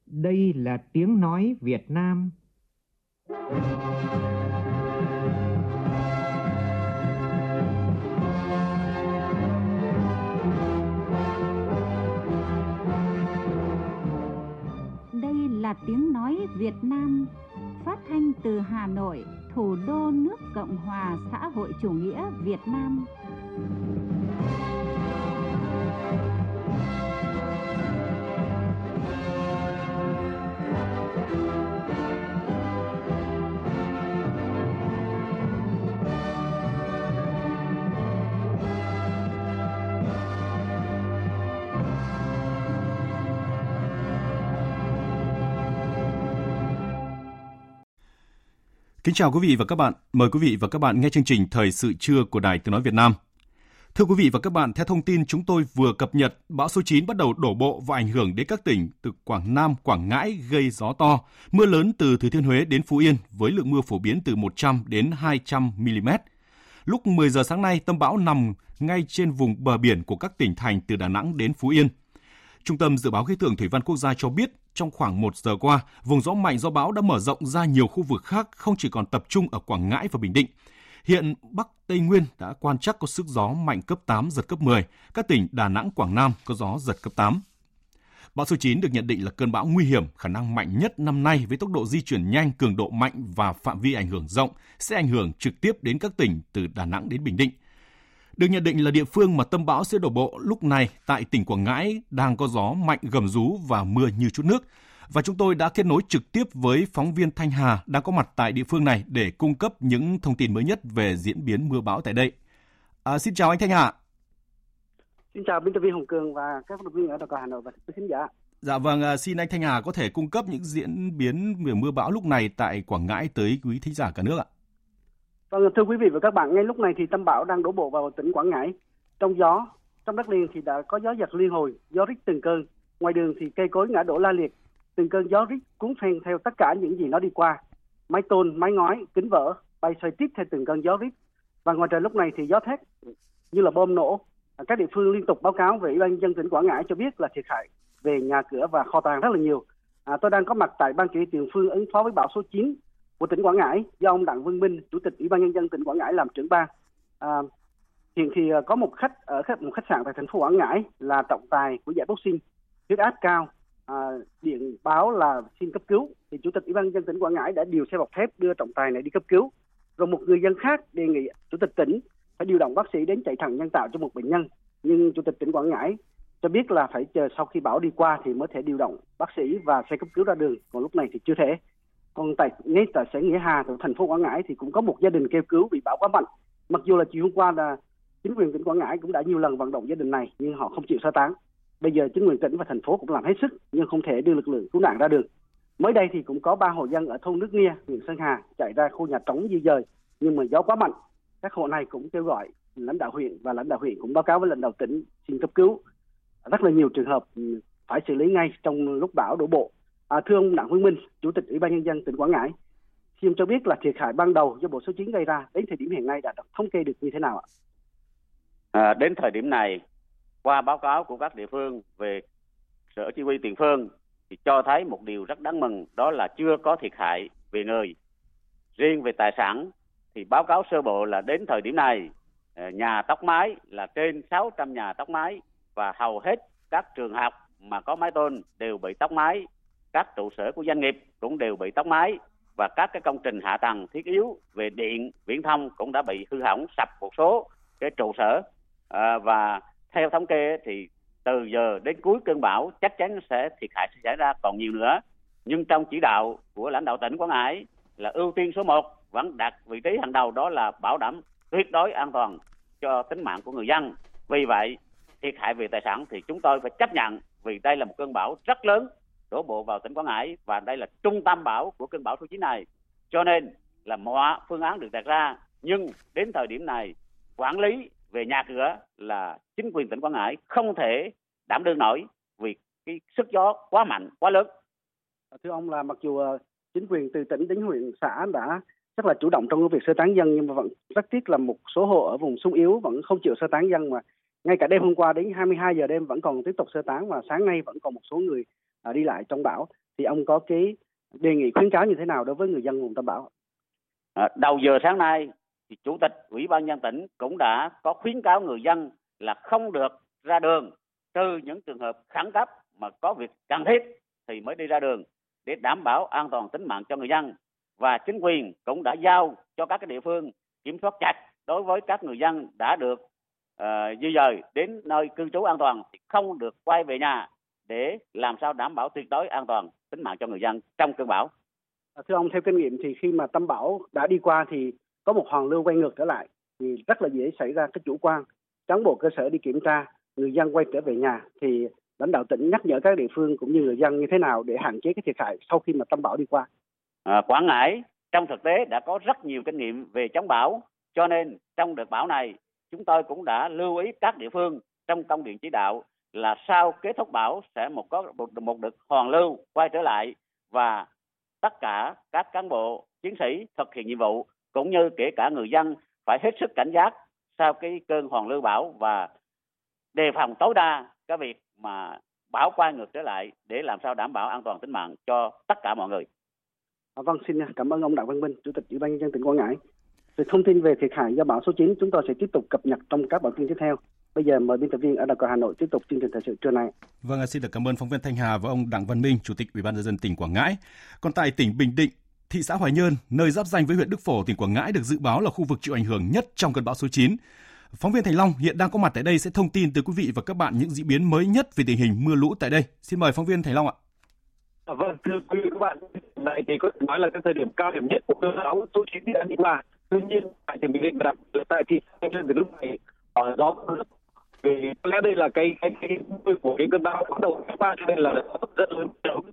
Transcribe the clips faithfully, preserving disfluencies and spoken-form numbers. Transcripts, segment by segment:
Đây là tiếng nói Việt Nam. Đây là tiếng nói Việt Nam, phát thanh từ Hà Nội, thủ đô nước Cộng hòa xã hội chủ nghĩa Việt Nam. Kính chào quý vị và các bạn. Mời quý vị và các bạn nghe chương trình Thời sự trưa của Đài Tiếng nói Việt Nam. Thưa quý vị và các bạn, theo thông tin chúng tôi vừa cập nhật, bão số chín bắt đầu đổ bộ và ảnh hưởng đến các tỉnh từ Quảng Nam, Quảng Ngãi gây gió to, mưa lớn từ Thừa Thiên Huế đến Phú Yên với lượng mưa phổ biến từ một trăm đến hai trăm mi-li-mét. Lúc mười giờ sáng nay, tâm bão nằm ngay trên vùng bờ biển của các tỉnh thành từ Đà Nẵng đến Phú Yên. Trung tâm Dự báo Khí tượng Thủy văn Quốc gia cho biết, trong khoảng một giờ qua, vùng gió mạnh do bão đã mở rộng ra nhiều khu vực khác, không chỉ còn tập trung ở Quảng Ngãi và Bình Định. Hiện Bắc Tây Nguyên đã quan trắc có sức gió mạnh cấp tám, giật cấp mười. Các tỉnh Đà Nẵng, Quảng Nam có gió giật cấp tám. Bão số chín được nhận định là cơn bão nguy hiểm, khả năng mạnh nhất năm nay với tốc độ di chuyển nhanh, cường độ mạnh và phạm vi ảnh hưởng rộng, sẽ ảnh hưởng trực tiếp đến các tỉnh từ Đà Nẵng đến Bình Định. Được nhận định là địa phương mà tâm bão sẽ đổ bộ lúc này tại tỉnh Quảng Ngãi đang có gió mạnh gầm rú và mưa như chút nước. Và chúng tôi đã kết nối trực tiếp với phóng viên Thanh Hà đang có mặt tại địa phương này để cung cấp những thông tin mới nhất về diễn biến mưa bão tại đây. À, xin chào anh Thanh Hà. Xin chào biên tập viên Hồng Cường và các phóng viên ở Đài Hà Nội và quý khán giả. Dạ vâng, xin anh Thanh Hà có thể cung cấp những diễn biến về mưa bão lúc này tại Quảng Ngãi tới quý thính giả cả nước ạ. Vâng, thưa quý vị và các bạn, ngay lúc này thì tâm bão đang đổ bộ vào tỉnh Quảng Ngãi. Trong gió, trong đất liền thì đã có gió giật liên hồi, gió rít từng cơn. Ngoài đường thì cây cối ngã đổ la liệt, từng cơn gió rít cuốn phăng theo tất cả những gì nó đi qua. Mái tôn, mái ngói, kính vỡ bay xoay tiếp theo từng cơn gió rít. Và ngoài trời lúc này thì gió thét như là bom nổ. Các địa phương liên tục báo cáo về Ủy ban nhân dân tỉnh Quảng Ngãi cho biết là thiệt hại về nhà cửa và kho tàng rất là nhiều. À, tôi đang có mặt tại Ban chỉ huy tiền phương ứng phó với bão số chín của tỉnh Quảng Ngãi do ông Đặng Văn Minh, Chủ tịch Ủy ban nhân dân tỉnh Quảng Ngãi làm trưởng ban. À, hiện thì có một khách ở một khách sạn tại thành phố Quảng Ngãi là trọng tài của giải boxing, huyết áp cao, à, điện báo là xin cấp cứu. Thì Chủ tịch Ủy ban nhân dân tỉnh Quảng Ngãi đã điều xe bọc thép đưa trọng tài này đi cấp cứu. Rồi một người dân khác đề nghị Chủ tịch tỉnh phải điều động bác sĩ đến chạy thận nhân tạo cho một bệnh nhân, nhưng Chủ tịch tỉnh Quảng Ngãi cho biết là phải chờ sau khi bão đi qua thì mới thể điều động bác sĩ và xe cấp cứu ra đường, còn lúc này thì chưa thể. Còn tại ngay tại xã Nghĩa Hà, thành phố Quảng Ngãi thì cũng có một gia đình kêu cứu vì bão quá mạnh. Mặc dù là chiều hôm qua là chính quyền tỉnh Quảng Ngãi cũng đã nhiều lần vận động gia đình này nhưng họ không chịu sơ tán. Bây giờ chính quyền tỉnh và thành phố cũng làm hết sức nhưng không thể đưa lực lượng cứu nạn ra đường. Mới đây thì cũng có ba hộ dân ở thôn Nước Nia, huyện Sơn Hà chạy ra khu nhà trống di dời, nhưng mà gió quá mạnh. Các hộ này cũng kêu gọi lãnh đạo huyện và lãnh đạo huyện cũng báo cáo với lãnh đạo tỉnh xin cấp cứu. Rất là nhiều trường hợp phải xử lý ngay trong lúc bão đổ bộ. À, thưa ông Đặng Văn Minh, Chủ tịch Ủy ban nhân dân tỉnh Quảng Ngãi, xin cho biết là thiệt hại ban đầu do bão số chín gây ra đến thời điểm hiện nay đã thống kê được như thế nào ạ? À, đến thời điểm này, qua báo cáo của các địa phương về Sở Chỉ huy tiền phương thì cho thấy một điều rất đáng mừng, đó là chưa có thiệt hại về người. Riêng về tài sản thì báo cáo sơ bộ là đến thời điểm này nhà tốc mái là trên sáu trăm nhà tốc mái và hầu hết các trường học mà có mái tôn đều bị tốc mái, các trụ sở của doanh nghiệp cũng đều bị tốc mái và các cái công trình hạ tầng thiết yếu về điện, viễn thông cũng đã bị hư hỏng, sập một số cái trụ sở. À, và theo thống kê thì từ giờ đến cuối cơn bão chắc chắn sẽ thiệt hại sẽ xảy ra còn nhiều nữa. Nhưng trong chỉ đạo của lãnh đạo tỉnh Quảng Ngãi là ưu tiên số một vẫn đặt vị trí hàng đầu, đó là bảo đảm tuyệt đối an toàn cho tính mạng của người dân. Vì vậy thiệt hại về tài sản thì chúng tôi phải chấp nhận, vì đây là một cơn bão rất lớn đổ bộ vào tỉnh Quảng Ngãi và đây là trung tâm bão của cơn bão số chín này, cho nên là mọi phương án được đặt ra. Nhưng đến thời điểm này quản lý về nhà cửa là chính quyền tỉnh Quảng Ngãi không thể đảm đương nổi vì cái sức gió quá mạnh, quá lớn. Thưa ông, là mặc dù chính quyền từ tỉnh đến huyện xã đã rất là chủ động trong việc sơ tán dân, nhưng mà vẫn rất tiếc là một số hộ ở vùng xung yếu vẫn không chịu sơ tán dân, mà ngay cả đêm hôm qua đến hai mươi hai giờ đêm vẫn còn tiếp tục sơ tán và sáng nay vẫn còn một số người à, đi lại trong bão. thì ông có cái đề nghị khuyến cáo như thế nào đối với người dân vùng tâm bão? À, đầu giờ sáng nay thì Chủ tịch Ủy ban nhân dân tỉnh cũng đã có khuyến cáo người dân là không được ra đường trừ những trường hợp khẩn cấp mà có việc cần thiết thì mới đi ra đường để đảm bảo an toàn tính mạng cho người dân. Và chính quyền cũng đã giao cho các cái địa phương kiểm soát chặt đối với các người dân đã được uh, di dời đến nơi cư trú an toàn thì không được quay về nhà để làm sao đảm bảo tuyệt đối an toàn tính mạng cho người dân trong cơn bão. Thưa ông, theo kinh nghiệm thì khi mà tâm bão đã đi qua thì có một hoàn lưu quay ngược trở lại thì rất là dễ xảy ra cái chủ quan. Cán bộ cơ sở đi kiểm tra, người dân quay trở về nhà thì lãnh đạo tỉnh nhắc nhở các địa phương cũng như người dân như thế nào để hạn chế cái thiệt hại sau khi mà tâm bão đi qua. À, Quảng Ngãi trong thực tế đã có rất nhiều kinh nghiệm về chống bão, cho nên trong đợt bão này chúng tôi cũng đã lưu ý các địa phương trong công điện chỉ đạo là sau kết thúc bão sẽ một có một, một đợt hoàn lưu quay trở lại và tất cả các cán bộ chiến sĩ thực hiện nhiệm vụ cũng như kể cả người dân phải hết sức cảnh giác sau cái cơn hoàn lưu bão và đề phòng tối đa cái việc mà bão quay ngược trở lại để làm sao đảm bảo an toàn tính mạng cho tất cả mọi người. À, vâng, xin cảm ơn ông Đặng Văn Minh, Chủ tịch Ủy ban nhân dân tỉnh Quảng Ngãi. Về thông tin về thiệt hại do bão số chín chúng tôi sẽ tiếp tục cập nhật trong các bản tin tiếp theo. Bây giờ mời biên tập viên ở Đài Hà Nội tiếp tục chương trình thời sự trưa nay. Vâng, xin được cảm ơn phóng viên Thanh Hà và ông Đặng Văn Minh, Chủ tịch Ủy ban nhân dân tỉnh Quảng Ngãi. Còn tại tỉnh Bình Định, thị xã Hoài Nhơn, nơi giáp ranh với huyện Đức Phổ, tỉnh Quảng Ngãi được dự báo là khu vực chịu ảnh hưởng nhất trong cơn bão số chín. Phóng viên Thành Long hiện đang có mặt tại đây sẽ thông tin tới quý vị và các bạn những diễn biến mới nhất về tình hình mưa lũ tại đây. Xin mời phóng viên Thành Long ạ. À, vâng, thưa quý vị các bạn, này thì có thể nói là cái thời điểm cao điểm nhất của cơn bão số chín đã đi qua. Tuy nhiên tại tỉnh Bình Định và tại thị xã Hoài Nhơn từ lúc này ở gió vì có lẽ đây là cái cái cái mưa của cái cơn bão bắt đầu cấp ba cho nên là rất lớn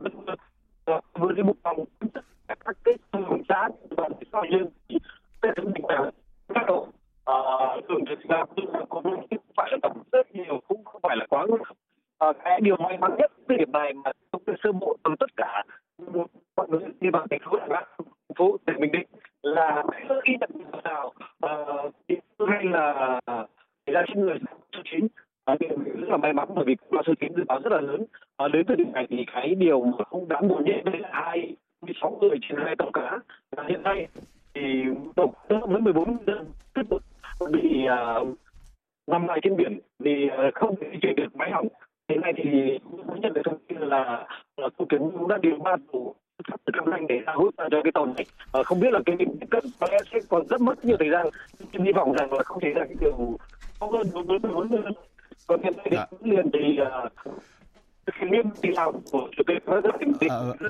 với cái mức phòng các cái vùng xã và thị xã Hoài Nhơn cái tỉnh Bình Định bắt đầu thường thực ra cũng không phải là tập rất nhiều cũng không phải là quá uh, cái điều may mắn nhất cái điểm này mà trong cái sơ bộ từ tất cả mọi người đi vào thành phố thành phố tỉnh Bình Định là chưa ghi nhận nào hay là xảy ra trên người số chín rất là may mắn bởi vì bão số chín dự báo rất là lớn. À, đến thời điểm này thì cái điều mà không đáng buồn nhất đấy là hai mươi sáu người trên hai tàu cá. À, hiện nay thì tàu với mười bốn dân tiếp tục bị uh, nằm lại trên biển vì uh, không di chuyển được máy hỏng. Hiện nay thì cũng nhận được thông tin là tàu kiểm cũng đã điều ba tàu từ Cam Ranh để ra hỗ trợ cho cái tàu này. À, không biết là cái tiếp cận có lẽ sẽ còn rất mất nhiều thời gian. Nhưng hy vọng rằng là không thể ra cái điều khó hơn đối với mười bốn dân. Còn hiện nay thì cũng liền thì thực hiện nghiêm chỉ đạo của chủ tịch và rất tỉnh tỉnh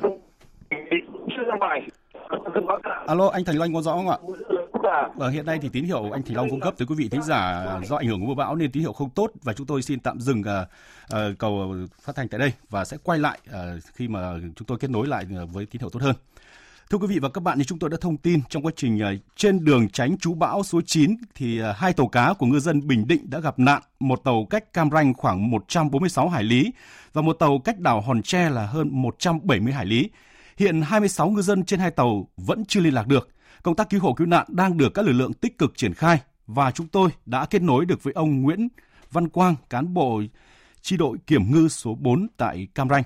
chưa ra ngoài. Alo, anh Thành Long có rõ không ạ? Ở hiện nay thì tín hiệu anh Thành Long cung cấp tới quý vị thính giả do ảnh hưởng của mưa bão nên tín hiệu không tốt và chúng tôi xin tạm dừng uh, uh, cầu phát thanh tại đây và sẽ quay lại uh, khi mà chúng tôi kết nối lại với tín hiệu tốt hơn. Thưa quý vị và các bạn, như chúng tôi đã thông tin trong quá trình uh, trên đường tránh trú bão số chín thì uh, hai tàu cá của ngư dân Bình Định đã gặp nạn, một tàu cách Cam Ranh khoảng một trăm bốn mươi sáu hải lý và một tàu cách đảo Hòn Tre là hơn một trăm bảy mươi hải lý. Hiện hai mươi sáu ngư dân trên hai tàu vẫn chưa liên lạc được. Công tác cứu hộ cứu nạn đang được các lực lượng tích cực triển khai và chúng tôi đã kết nối được với ông Nguyễn Văn Quang, cán bộ chi đội kiểm ngư số bốn tại Cam Ranh.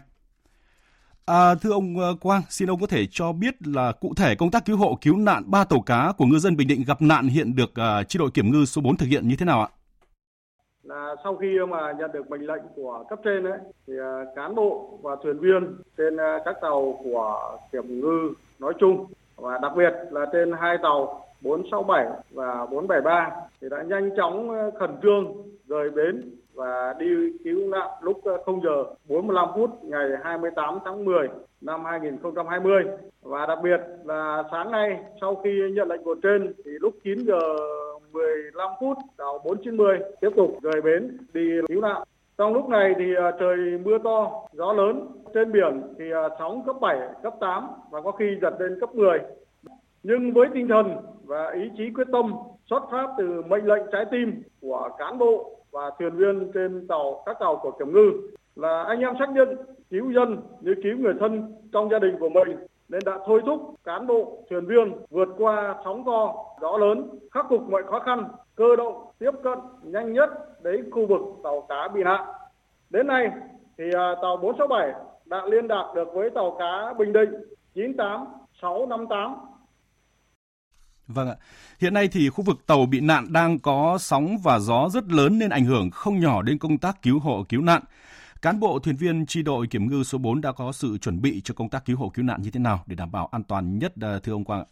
À, thưa ông Quang, xin ông có thể cho biết là cụ thể công tác cứu hộ cứu nạn ba tàu cá của ngư dân Bình Định gặp nạn hiện được uh, chi đội kiểm ngư số bốn thực hiện như thế nào ạ? Là sau khi mà nhận được mệnh lệnh của cấp trên ấy, thì uh, cán bộ và thuyền viên trên uh, các tàu của kiểm ngư nói chung và đặc biệt là trên hai tàu bốn sáu bảy và bốn bảy ba thì đã nhanh chóng khẩn trương rời bến và đi cứu nạn lúc không giờ bốn mươi lăm phút ngày hai mươi tám tháng mười năm hai nghìn không trăm hai mươi. Và đặc biệt là sáng nay sau khi nhận lệnh của trên thì lúc chín giờ mười lăm phút tàu bốn chín mươi tiếp tục rời bến đi cứu nạn. Trong lúc này thì trời mưa to, gió lớn, trên biển thì sóng cấp bảy, cấp tám và có khi giật lên cấp mười. Nhưng với tinh thần và ý chí quyết tâm xuất phát từ mệnh lệnh trái tim của cán bộ và thuyền viên trên tàu các tàu của kiểm ngư là anh em xác nhận cứu dân như cứu người thân trong gia đình của mình nên đã thôi thúc cán bộ thuyền viên vượt qua sóng to, gió lớn, khắc phục mọi khó khăn, cơ động tiếp cận nhanh nhất đến khu vực tàu cá bị nạn. Đến nay thì tàu bốn sáu bảy đã liên lạc được với tàu cá Bình Định chín tám sáu năm tám. Vâng ạ. Hiện nay thì khu vực tàu bị nạn đang có sóng và gió rất lớn nên ảnh hưởng không nhỏ đến công tác cứu hộ cứu nạn. Cán bộ thuyền viên chi đội kiểm ngư số bốn đã có sự chuẩn bị cho công tác cứu hộ cứu nạn như thế nào để đảm bảo an toàn nhất, thưa ông Quang ạ?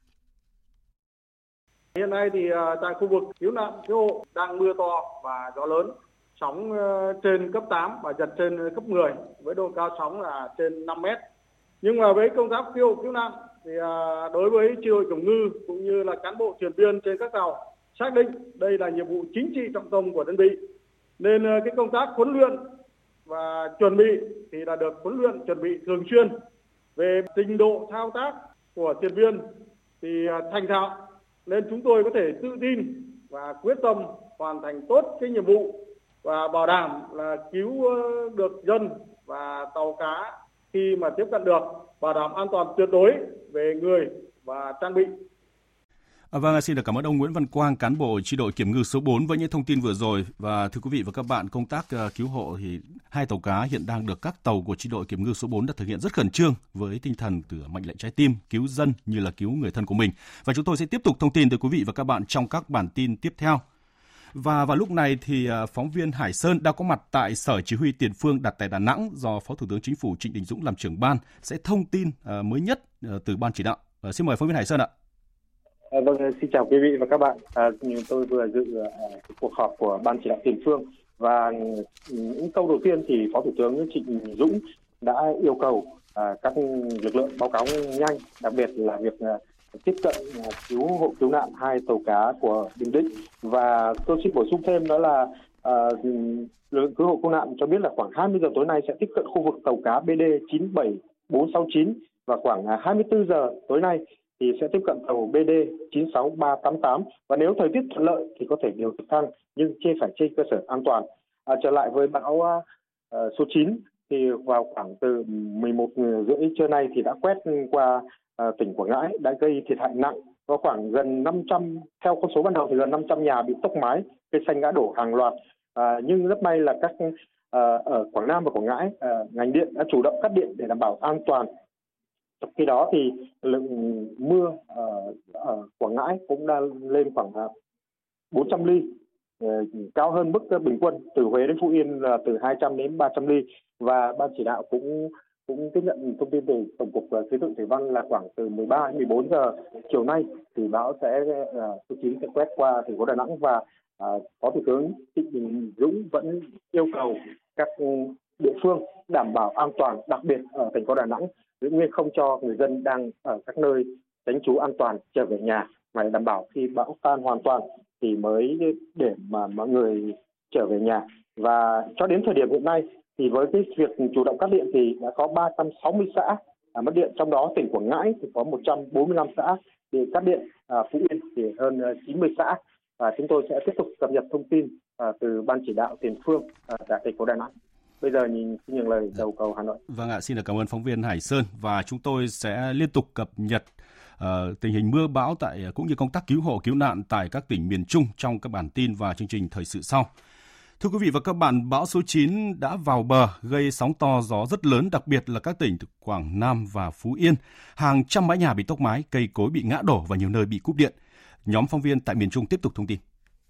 Hiện nay thì tại khu vực cứu nạn cứu hộ đang mưa to và gió lớn, sóng trên cấp tám và giật trên cấp mười với độ cao sóng là trên năm mét. Nhưng mà với công tác cứu hộ cứu nạn thì đối với chi đội kiểm ngư cũng như là cán bộ thuyền viên trên các tàu xác định đây là nhiệm vụ chính trị trọng tâm của đơn vị, nên cái công tác huấn luyện và chuẩn bị thì là được huấn luyện chuẩn bị thường xuyên. Về trình độ thao tác của thuyền viên thì thành thạo nên chúng tôi có thể tự tin và quyết tâm hoàn thành tốt cái nhiệm vụ và bảo đảm là cứu được dân và tàu cá khi mà tiếp cận được, bảo đảm an toàn tuyệt đối về người và trang bị. À, vâng, xin được cảm ơn ông Nguyễn Văn Quang, cán bộ chi đội kiểm ngư số bốn với những thông tin vừa rồi. Và thưa quý vị và các bạn, công tác uh, cứu hộ thì hai tàu cá hiện đang được các tàu của chi đội kiểm ngư số bốn đã thực hiện rất khẩn trương với tinh thần từ mệnh lệnh trái tim, cứu dân như là cứu người thân của mình. Và chúng tôi sẽ tiếp tục thông tin tới quý vị và các bạn trong các bản tin tiếp theo. Và vào lúc này thì uh, phóng viên Hải Sơn đã có mặt tại Sở Chỉ huy Tiền phương đặt tại Đà Nẵng do Phó Thủ tướng Chính phủ Trịnh Đình Dũng làm trưởng ban, sẽ thông tin uh, mới nhất uh, từ ban chỉ đạo. Uh, xin mời phóng viên Hải Sơn ạ. À, vâng, xin chào quý vị và các bạn. À, tôi vừa dự uh, cuộc họp của Ban chỉ đạo Tiền phương và những câu đầu tiên thì Phó Thủ tướng Trịnh Đình Dũng đã yêu cầu uh, các lực lượng báo cáo nhanh, đặc biệt là việc uh, tiếp cận uh, cứu hộ cứu nạn hai tàu cá của Bình Định. Và tôi xin bổ sung thêm đó là uh, lực lượng cứu hộ cứu nạn cho biết là khoảng hai mươi giờ tối nay sẽ tiếp cận khu vực tàu cá B D chín bảy bốn sáu chín và khoảng uh, hai mươi tư giờ tối nay thì sẽ tiếp cận tàu B D chín sáu ba tám tám, và nếu thời tiết thuận lợi thì có thể điều trực thăng nhưng trên phải trên cơ sở an toàn. À, trở lại với bão uh, số chín thì vào khoảng từ mười một giờ rưỡi trưa nay thì đã quét qua uh, tỉnh Quảng Ngãi, đã gây thiệt hại nặng, có khoảng gần năm trăm, theo con số ban đầu thì gần năm trăm nhà bị tốc mái, cây xanh ngã đổ hàng loạt. À, nhưng rất may là các uh, ở Quảng Nam và Quảng Ngãi uh, ngành điện đã chủ động cắt điện để đảm bảo an toàn. Trong khi đó thì lượng mưa ở, ở Quảng Ngãi cũng đã lên khoảng bốn trăm ly, cao hơn mức bình quân từ Huế đến Phú Yên là từ hai trăm đến ba trăm ly. Và ban chỉ đạo cũng cũng tiếp nhận thông tin từ Tổng cục Khí tượng Thủy văn là khoảng từ mười ba đến mười bốn giờ chiều nay thì bão sẽ số chín sẽ quét qua thành phố Đà Nẵng, và uh, Phó Thủ tướng Trịnh Đình Dũng vẫn yêu cầu các địa phương đảm bảo an toàn, đặc biệt ở thành phố Đà Nẵng giữ nguyên không cho người dân đang ở các nơi tránh trú an toàn trở về nhà, mà đảm bảo khi bão tan hoàn toàn thì mới để mà mọi người trở về nhà. Và cho đến thời điểm hiện nay thì với cái việc chủ động cắt điện thì đã có ba trăm sáu mươi xã à, mất điện, trong đó tỉnh Quảng Ngãi thì có một trăm bốn mươi lăm xã bị cắt điện, à, Phú Yên thì hơn chín mươi xã. Và chúng tôi sẽ tiếp tục cập nhật thông tin à, từ Ban chỉ đạo Tiền phương à, tại thành phố Đà Nẵng. Bây giờ nhìn những lời đầu cầu Hà Nội. Vâng ạ, xin được cảm ơn phóng viên Hải Sơn, và chúng tôi sẽ liên tục cập nhật uh, tình hình mưa bão tại cũng như công tác cứu hộ cứu nạn tại các tỉnh miền Trung trong các bản tin và chương trình thời sự sau. Thưa quý vị và các bạn, bão số chín đã vào bờ gây sóng to gió rất lớn, đặc biệt là các tỉnh từ Quảng Nam và Phú Yên. Hàng trăm mái nhà bị tốc mái, cây cối bị ngã đổ và nhiều nơi bị cúp điện. Nhóm phóng viên tại miền Trung tiếp tục thông tin.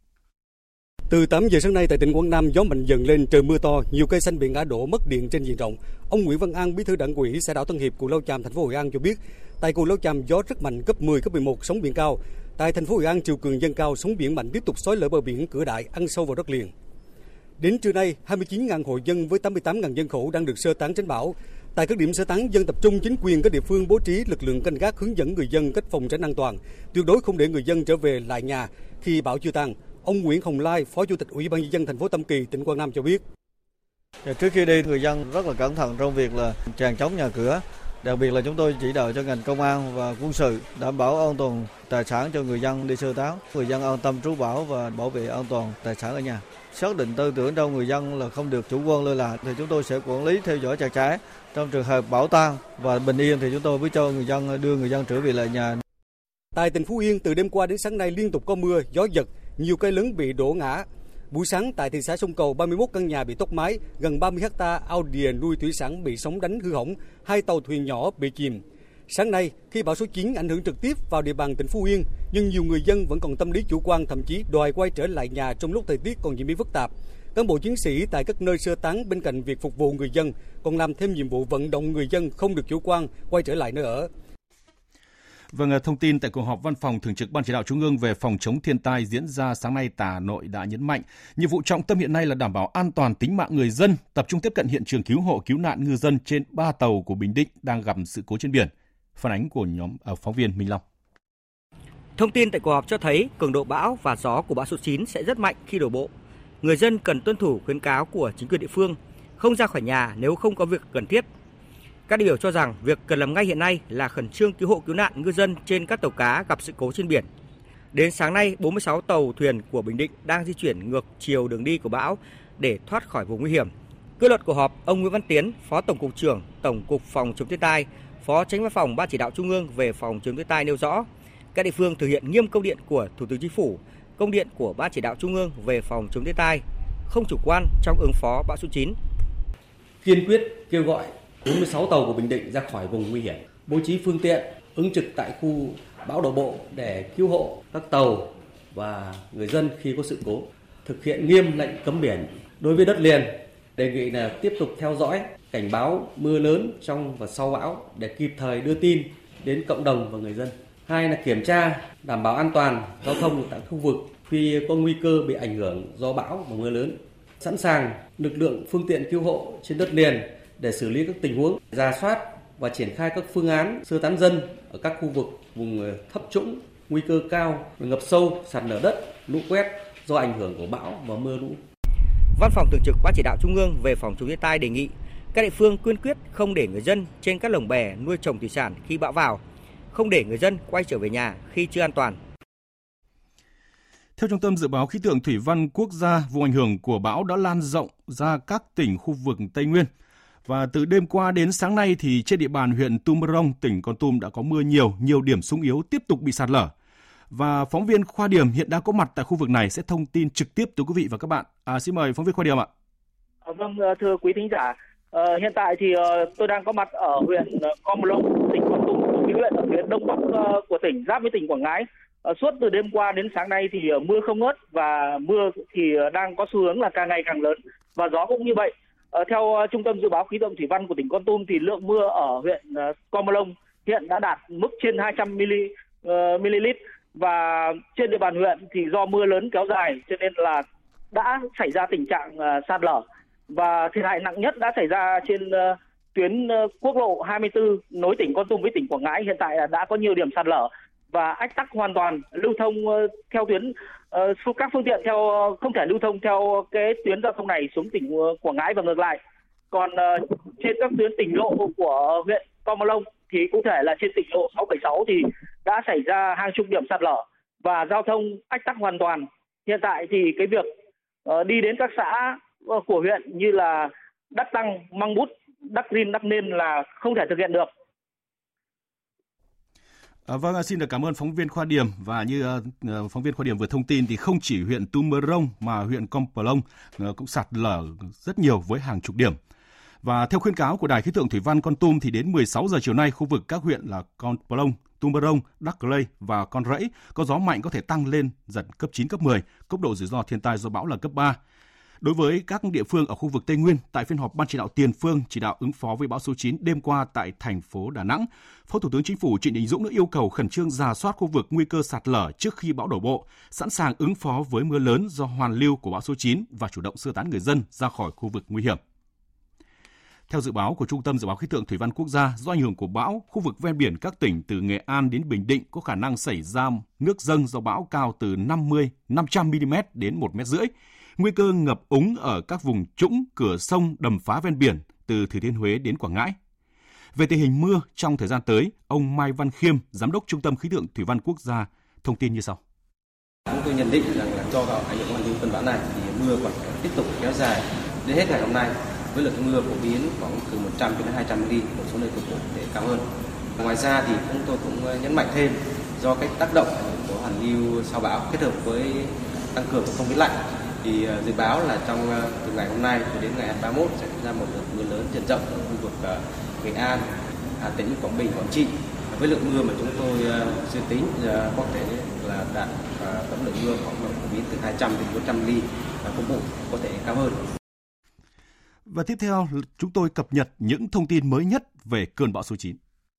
Từ tám giờ sáng nay tại tỉnh Quảng Nam, gió mạnh dần lên, trời mưa to, nhiều cây xanh bị ngã đổ, mất điện trên diện rộng. Ông Nguyễn Văn An, Bí thư Đảng ủy xã đảo Tân Hiệp, Cù Lao Chàm, thành phố Hội An cho biết, tại Cù Lao Chàm gió rất mạnh, cấp mười, cấp mười một, sóng biển cao. Tại thành phố Hội An, triều cường dâng cao, sóng biển mạnh tiếp tục xói lở bờ biển Cửa Đại, ăn sâu vào đất liền. Đến trưa nay, hai mươi chín nghìn hộ dân với tám mươi tám nghìn dân khẩu đang được sơ tán tránh bão. Tại các điểm sơ tán, dân tập trung, chính quyền các địa phương bố trí lực lượng canh gác hướng dẫn người dân cách phòng tránh an toàn, tuyệt đối không để người dân trở về lại nhà khi bão chưa tan. Ông Nguyễn Hồng Lai, Phó Chủ tịch Ủy ban nhân dân thành phố Tam Kỳ, tỉnh Quảng Nam cho biết. Trước khi đi, người dân rất là cẩn thận trong việc là tràn trống nhà cửa. Đặc biệt là chúng tôi chỉ đạo cho ngành công an và quân sự đảm bảo an toàn tài sản cho người dân đi sơ tán. Người dân an tâm trú bão và bảo vệ an toàn tài sản ở nhà. Xác định tư tưởng trong người dân là không được chủ quan lơ là thì chúng tôi sẽ quản lý theo dõi chặt chẽ. Trong trường hợp bão tan và bình yên thì chúng tôi mới cho người dân đưa người dân trở về lại nhà. Tại tỉnh Phú Yên, từ đêm qua đến sáng nay liên tục có mưa, gió giật, nhiều cây lớn bị đổ ngã. Buổi sáng tại thị xã Sông Cầu, ba mươi mốt căn nhà bị tốc mái, gần ba mươi ha ao đìa nuôi thủy sản bị sóng đánh hư hỏng, hai tàu thuyền nhỏ bị chìm. Sáng nay, khi bão số chín ảnh hưởng trực tiếp vào địa bàn tỉnh Phú Yên, nhưng nhiều người dân vẫn còn tâm lý chủ quan, thậm chí đòi quay trở lại nhà trong lúc thời tiết còn diễn biến phức tạp. Cán bộ chiến sĩ tại các nơi sơ tán bên cạnh việc phục vụ người dân còn làm thêm nhiệm vụ vận động người dân không được chủ quan quay trở lại nơi ở. Vâng, thông tin tại cuộc họp Văn phòng Thường trực Ban Chỉ đạo Trung ương về phòng chống thiên tai diễn ra sáng nay tại Hà Nội đã nhấn mạnh, nhiệm vụ trọng tâm hiện nay là đảm bảo an toàn tính mạng người dân, tập trung tiếp cận hiện trường cứu hộ cứu nạn ngư dân trên ba tàu của Bình Định đang gặp sự cố trên biển. Phản ánh của nhóm ở phóng viên Minh Long. Thông tin tại cuộc họp cho thấy cường độ bão và gió của bão số chín sẽ rất mạnh khi đổ bộ. Người dân cần tuân thủ khuyến cáo của chính quyền địa phương, không ra khỏi nhà nếu không có việc cần thiết. Các đại biểu cho rằng việc cần làm ngay hiện nay là khẩn trương cứu hộ cứu nạn ngư dân trên các tàu cá gặp sự cố trên biển. Đến sáng nay, bốn mươi sáu tàu thuyền của Bình Định đang di chuyển ngược chiều đường đi của bão để thoát khỏi vùng nguy hiểm. Kết luận cuộc họp, ông Nguyễn Văn Tiến, Phó Tổng cục trưởng Tổng cục Phòng chống thiên tai, Phó Chánh Văn phòng Ban Chỉ đạo Trung ương về phòng chống thiên tai nêu rõ, các địa phương thực hiện nghiêm công điện của Thủ tướng Chính phủ, công điện của Ban Chỉ đạo Trung ương về phòng chống thiên tai, không chủ quan trong ứng phó bão số chín. Kiên quyết kêu gọi bốn mươi sáu tàu của Bình Định ra khỏi vùng nguy hiểm, bố trí phương tiện ứng trực tại khu bão đổ bộ để cứu hộ các tàu và người dân khi có sự cố. Thực hiện nghiêm lệnh cấm biển đối với đất liền, đề nghị là tiếp tục theo dõi cảnh báo mưa lớn trong và sau bão để kịp thời đưa tin đến cộng đồng và người dân. Hai là kiểm tra đảm bảo an toàn giao thông tại khu vực khi có nguy cơ bị ảnh hưởng do bão và mưa lớn. Sẵn sàng lực lượng phương tiện cứu hộ trên đất liền để xử lý các tình huống, rà soát và triển khai các phương án sơ tán dân ở các khu vực vùng thấp trũng, nguy cơ cao, ngập sâu, sạt lở đất, lũ quét do ảnh hưởng của bão và mưa lũ. Văn phòng Thường trực Ban Chỉ đạo Trung ương về phòng chống thiên tai đề nghị các địa phương kiên quyết không để người dân trên các lồng bè nuôi trồng thủy sản khi bão vào, không để người dân quay trở về nhà khi chưa an toàn. Theo Trung tâm Dự báo Khí tượng Thủy văn Quốc gia, vùng ảnh hưởng của bão đã lan rộng ra các tỉnh khu vực Tây Nguyên. Và từ đêm qua đến sáng nay thì trên địa bàn huyện Tumorong, tỉnh Kon Tum đã có mưa nhiều, nhiều điểm xung yếu tiếp tục bị sạt lở. Và phóng viên Khoa Điểm hiện đang có mặt tại khu vực này sẽ thông tin trực tiếp tới quý vị và các bạn. À, xin mời phóng viên Khoa Điểm ạ. Vâng, thưa quý thính giả, uh, hiện tại thì uh, tôi đang có mặt ở huyện Con Plong, tỉnh Kon Tum, một cái huyện ở phía đông bắc uh, của tỉnh, giáp với tỉnh Quảng Ngãi. Uh, suốt từ đêm qua đến sáng nay thì uh, mưa không ngớt và mưa thì uh, đang có xu hướng là càng ngày càng lớn và gió cũng như vậy. Uh, theo uh, Trung tâm Dự báo Khí tượng Thủy văn của tỉnh Kon Tum thì lượng mưa ở huyện uh, Con Plong hiện đã đạt mức trên hai trăm mi-li-lít. Và trên địa bàn huyện thì do mưa lớn kéo dài cho nên là đã xảy ra tình trạng uh, sạt lở và thiệt hại nặng nhất đã xảy ra trên uh, tuyến uh, quốc lộ hai mươi tư nối tỉnh Kon Tum với tỉnh Quảng Ngãi. Hiện tại uh, đã có nhiều điểm sạt lở và ách tắc hoàn toàn lưu thông uh, theo tuyến uh, các phương tiện theo uh, không thể lưu thông theo cái tuyến giao thông này xuống tỉnh uh, Quảng Ngãi và ngược lại. Còn uh, trên các tuyến tỉnh lộ của huyện Con Plong thì cụ thể là trên tỉnh lộ sáu bảy sáu thì đã xảy ra hàng chục điểm sạt lở và giao thông ách tắc hoàn toàn. Hiện tại thì cái việc uh, đi đến các xã uh, của huyện như là Đắc Tăng, Măng Bút, Đắc Rin, Đắc Nên là không thể thực hiện được. À, vâng, xin được cảm ơn phóng viên Khoa Điểm. Và như uh, phóng viên Khoa Điểm vừa thông tin thì không chỉ huyện Tumorong mà huyện Con Plong uh, cũng sạt lở rất nhiều với hàng chục điểm. Và theo khuyến cáo của Đài Khí tượng Thủy văn Kon Tum thì đến mười sáu giờ chiều nay, khu vực các huyện là Con Plong, Tumorong, Đắc Lây và Con Rẫy có gió mạnh có thể tăng lên giật cấp chín, cấp mười, cấp độ rủi ro thiên tai do bão là cấp ba. Đối với các địa phương ở khu vực Tây Nguyên, tại phiên họp Ban Chỉ đạo Tiền phương chỉ đạo ứng phó với bão số chín đêm qua tại thành phố Đà Nẵng, Phó Thủ tướng Chính phủ Trịnh Đình Dũng đã yêu cầu khẩn trương rà soát khu vực nguy cơ sạt lở trước khi bão đổ bộ, sẵn sàng ứng phó với mưa lớn do hoàn lưu của bão số chín và chủ động sơ tán người dân ra khỏi khu vực nguy hiểm. Theo dự báo của Trung tâm Dự báo Khí tượng Thủy văn Quốc gia, do ảnh hưởng của bão, khu vực ven biển các tỉnh từ Nghệ An đến Bình Định có khả năng xảy ra nước dâng do bão cao từ năm mươi đến năm trăm mi-li-mét đến một mét rưỡi. Nguy cơ ngập úng ở các vùng trũng, cửa sông, đầm phá ven biển từ Thừa Thiên Huế đến Quảng Ngãi. Về tình hình mưa trong thời gian tới, ông Mai Văn Khiêm, Giám đốc Trung tâm Khí tượng Thủy văn Quốc gia, thông tin như sau. Chúng tôi nhận định rằng là do ảnh hưởng của cơn bão này thì mưa còn tiếp tục kéo dài đến hết ngày hôm nay, với lượng mưa phổ biến khoảng từ một trăm đến hai trăm mi-li-mét, một số nơi cục bộ để cao hơn. Ngoài ra thì chúng tôi cũng nhấn mạnh thêm do cái tác động của hoàn lưu sau bão kết hợp với tăng cường của không khí lạnh Thì uh, dự báo là trong uh, từ ngày hôm nay cho đến ngày ba mươi mốt sẽ xảy ra một đợt mưa lớn diện rộng ở khu vực uh, Nghệ An, Hà Tĩnh, Quảng Bình, Quảng Trị. Với lượng mưa mà chúng tôi uh, dự tính uh, có thể là đạt uh, tổng lượng mưa khoảng phổ biến từ hai trăm đến bốn trăm mi li và cục bộ có thể cao hơn. Và tiếp theo, chúng tôi cập nhật những thông tin mới nhất về cơn bão số chín.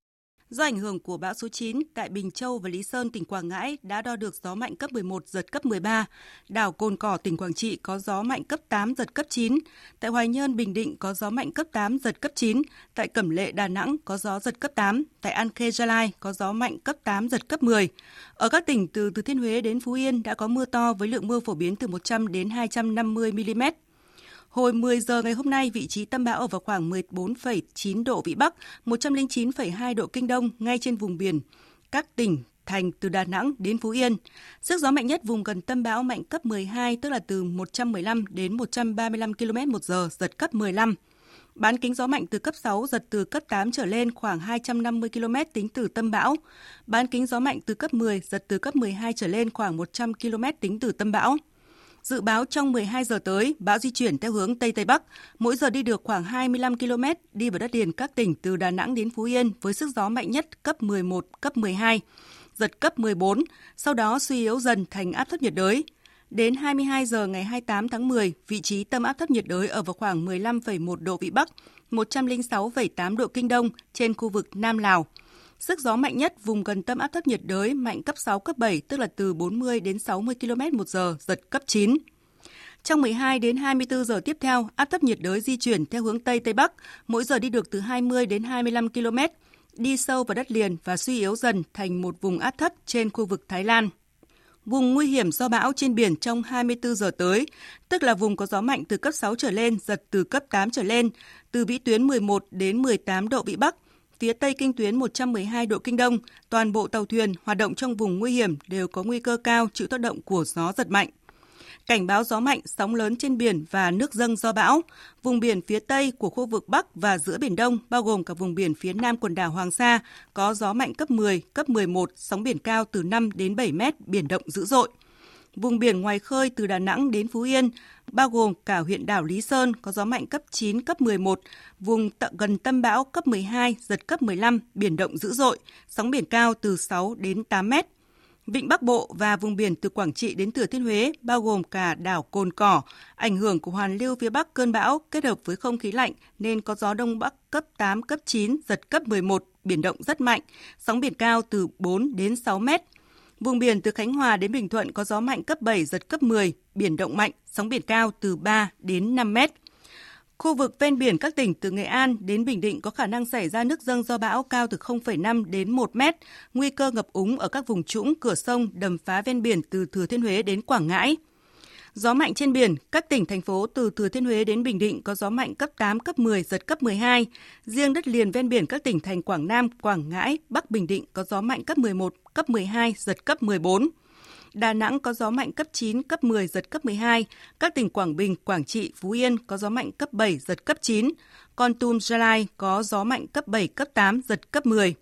Do ảnh hưởng của bão số chín, tại Bình Châu và Lý Sơn, tỉnh Quảng Ngãi đã đo được gió mạnh cấp mười một, giật cấp mười ba. Đảo Cồn Cỏ, tỉnh Quảng Trị có gió mạnh cấp tám, giật cấp chín. Tại Hoài Nhơn, Bình Định có gió mạnh cấp tám, giật cấp chín. Tại Cẩm Lệ, Đà Nẵng có gió giật cấp tám. Tại An Khê, Gia Lai có gió mạnh cấp tám, giật cấp mười. Ở các tỉnh từ Thừa Thiên Huế đến Phú Yên đã có mưa to với lượng mưa phổ biến từ một trăm đến hai trăm năm mươi mi li mét. Hồi mười giờ ngày hôm nay, vị trí tâm bão ở vào khoảng mười bốn phẩy chín độ Vĩ Bắc, một trăm lẻ chín phẩy hai độ Kinh Đông, ngay trên vùng biển các tỉnh thành từ Đà Nẵng đến Phú Yên. Sức gió mạnh nhất vùng gần tâm bão mạnh cấp mười hai, tức là từ một trăm mười lăm đến một trăm ba mươi lăm ki lô mét một giờ, giật cấp mười lăm. Bán kính gió mạnh từ cấp sáu, giật từ cấp tám trở lên khoảng hai trăm năm mươi ki lô mét tính từ tâm bão. Bán kính gió mạnh từ cấp mười, giật từ cấp mười hai trở lên khoảng một trăm ki lô mét tính từ tâm bão. Dự báo trong mười hai giờ tới, bão di chuyển theo hướng Tây Tây Bắc, mỗi giờ đi được khoảng hai mươi lăm ki lô mét, đi vào đất liền các tỉnh từ Đà Nẵng đến Phú Yên với sức gió mạnh nhất cấp mười một, cấp mười hai, giật cấp mười bốn, sau đó suy yếu dần thành áp thấp nhiệt đới. Đến hai mươi hai giờ ngày hai mươi tám tháng mười, vị trí tâm áp thấp nhiệt đới ở vào khoảng mười lăm phẩy một độ Vĩ Bắc, một trăm lẻ sáu phẩy tám độ Kinh Đông trên khu vực Nam Lào. Sức gió mạnh nhất vùng gần tâm áp thấp nhiệt đới mạnh cấp sáu, cấp bảy, tức là từ bốn mươi đến sáu mươi ki lô mét một giờ, giật cấp chín. Trong mười hai đến hai mươi tư giờ tiếp theo, áp thấp nhiệt đới di chuyển theo hướng Tây Tây Bắc, mỗi giờ đi được từ hai mươi đến hai mươi lăm ki lô mét, đi sâu vào đất liền và suy yếu dần thành một vùng áp thấp trên khu vực Thái Lan. Vùng nguy hiểm do bão trên biển trong hai mươi tư giờ tới, tức là vùng có gió mạnh từ cấp sáu trở lên, giật từ cấp tám trở lên, từ vĩ tuyến mười một đến mười tám độ Vĩ Bắc, phía Tây kinh tuyến một trăm mười hai độ Kinh Đông, toàn bộ tàu thuyền hoạt động trong vùng nguy hiểm đều có nguy cơ cao chịu tác động của gió giật mạnh. Cảnh báo gió mạnh, sóng lớn trên biển và nước dâng do bão. Vùng biển phía Tây của khu vực Bắc và giữa Biển Đông, bao gồm cả vùng biển phía Nam quần đảo Hoàng Sa, có gió mạnh cấp mười, cấp mười một, sóng biển cao từ năm đến bảy mét, biển động dữ dội. Vùng biển ngoài khơi từ Đà Nẵng đến Phú Yên, bao gồm cả huyện đảo Lý Sơn, có gió mạnh cấp chín, cấp mười một, vùng gần tâm bão cấp mười hai, giật cấp mười lăm, biển động dữ dội, sóng biển cao từ sáu đến tám mét. Vịnh Bắc Bộ và vùng biển từ Quảng Trị đến Thừa Thiên Huế, bao gồm cả đảo Cồn Cỏ, ảnh hưởng của hoàn lưu phía Bắc cơn bão kết hợp với không khí lạnh nên có gió Đông Bắc cấp tám, cấp chín, giật cấp mười một, biển động rất mạnh, sóng biển cao từ bốn đến sáu mét. Vùng biển từ Khánh Hòa đến Bình Thuận có gió mạnh cấp bảy, giật cấp mười, biển động mạnh, sóng biển cao từ ba đến năm mét. Khu vực ven biển các tỉnh từ Nghệ An đến Bình Định có khả năng xảy ra nước dâng do bão cao từ không phẩy năm đến một mét, nguy cơ ngập úng ở các vùng trũng, cửa sông, đầm phá ven biển từ Thừa Thiên Huế đến Quảng Ngãi. Gió mạnh trên biển, các tỉnh, thành phố từ Thừa Thiên Huế đến Bình Định có gió mạnh cấp tám, cấp mười, giật cấp mười hai. Riêng đất liền ven biển các tỉnh thành Quảng Nam, Quảng Ngãi, Bắc Bình Định có gió mạnh cấp mười một, cấp mười hai, giật cấp mười bốn. Đà Nẵng có gió mạnh cấp chín, cấp mười, giật cấp mười hai. Các tỉnh Quảng Bình, Quảng Trị, Phú Yên có gió mạnh cấp bảy, giật cấp chín. Kon Tum, Gia Lai có gió mạnh cấp bảy, cấp tám, giật cấp mười.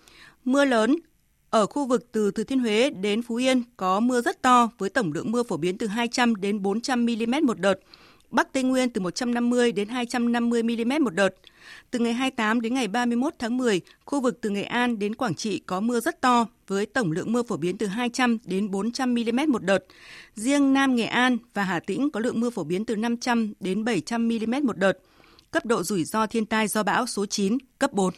Mưa lớn. Ở khu vực từ Thừa Thiên Huế đến Phú Yên có mưa rất to với tổng lượng mưa phổ biến từ hai trăm đến bốn trăm mi li mét một đợt. Bắc Tây Nguyên từ một trăm năm mươi đến hai trăm năm mươi mi li mét một đợt. Từ ngày hai mươi tám đến ngày ba mươi mốt tháng mười, khu vực từ Nghệ An đến Quảng Trị có mưa rất to với tổng lượng mưa phổ biến từ hai trăm đến bốn trăm mi li mét một đợt. Riêng Nam Nghệ An và Hà Tĩnh có lượng mưa phổ biến từ năm trăm đến bảy trăm mi li mét một đợt. Cấp độ rủi ro thiên tai do bão số chín, cấp bốn.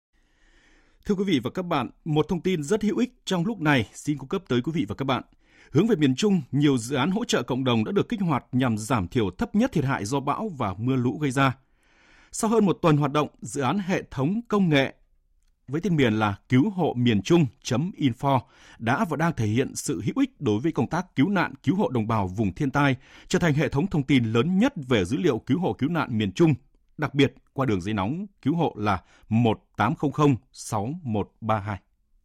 Thưa quý vị và các bạn, một thông tin rất hữu ích trong lúc này xin cung cấp tới quý vị và các bạn. Hướng về miền Trung, nhiều dự án hỗ trợ cộng đồng đã được kích hoạt nhằm giảm thiểu thấp nhất thiệt hại do bão và mưa lũ gây ra. Sau hơn một tuần hoạt động, dự án hệ thống công nghệ với tên miền là cứu hộ miền trung.info đã và đang thể hiện sự hữu ích đối với công tác cứu nạn, cứu hộ đồng bào vùng thiên tai, trở thành hệ thống thông tin lớn nhất về dữ liệu cứu hộ cứu nạn miền Trung, đặc biệt qua đường dây nóng cứu hộ là một tám không không sáu một ba hai.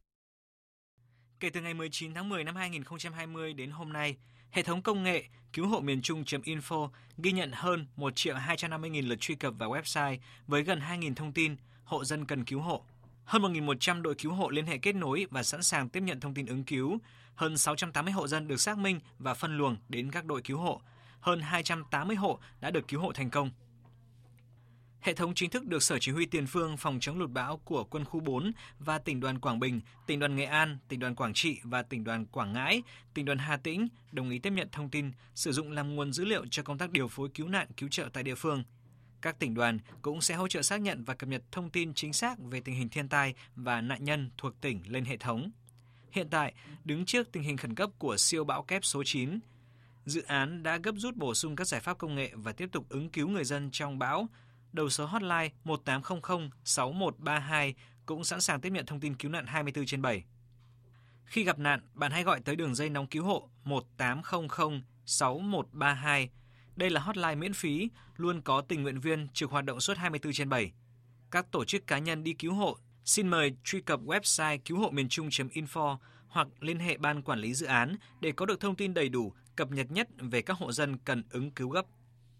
Kể từ ngày mười chín tháng mười năm hai nghìn không trăm hai mươi đến hôm nay, hệ thống công nghệ cứu hộ miền Trung.info ghi nhận hơn một triệu hai trăm năm mươi nghìn lượt truy cập vào website với gần hai nghìn thông tin hộ dân cần cứu hộ. Hơn một nghìn một trăm đội cứu hộ liên hệ kết nối và sẵn sàng tiếp nhận thông tin ứng cứu. Hơn sáu trăm tám mươi hộ dân được xác minh và phân luồng đến các đội cứu hộ. hơn hai trăm tám mươi hộ đã được cứu hộ thành công. Hệ thống chính thức được Sở Chỉ huy Tiền phương phòng chống lụt bão của Quân khu bốn và Tỉnh đoàn Quảng Bình, Tỉnh đoàn Nghệ An, Tỉnh đoàn Quảng Trị và Tỉnh đoàn Quảng Ngãi, Tỉnh đoàn Hà Tĩnh đồng ý tiếp nhận thông tin, sử dụng làm nguồn dữ liệu cho công tác điều phối cứu nạn, cứu trợ tại địa phương. Các tỉnh đoàn cũng sẽ hỗ trợ xác nhận và cập nhật thông tin chính xác về tình hình thiên tai và nạn nhân thuộc tỉnh lên hệ thống. Hiện tại, đứng trước tình hình khẩn cấp của siêu bão kép số chín, dự án đã gấp rút bổ sung các giải pháp công nghệ và tiếp tục ứng cứu người dân trong bão. Đầu số hotline một tám không không sáu một ba hai cũng sẵn sàng tiếp nhận thông tin cứu nạn hai mươi tư trên bảy. Khi gặp nạn, bạn hãy gọi tới đường dây nóng cứu hộ một tám không không sáu một ba hai. Đây là hotline miễn phí, luôn có tình nguyện viên trực hoạt động suốt hai mươi tư trên bảy. Các tổ chức cá nhân đi cứu hộ, xin mời truy cập website cứu hộ miền trung chấm info hoặc liên hệ ban quản lý dự án để có được thông tin đầy đủ, cập nhật nhất về các hộ dân cần ứng cứu gấp.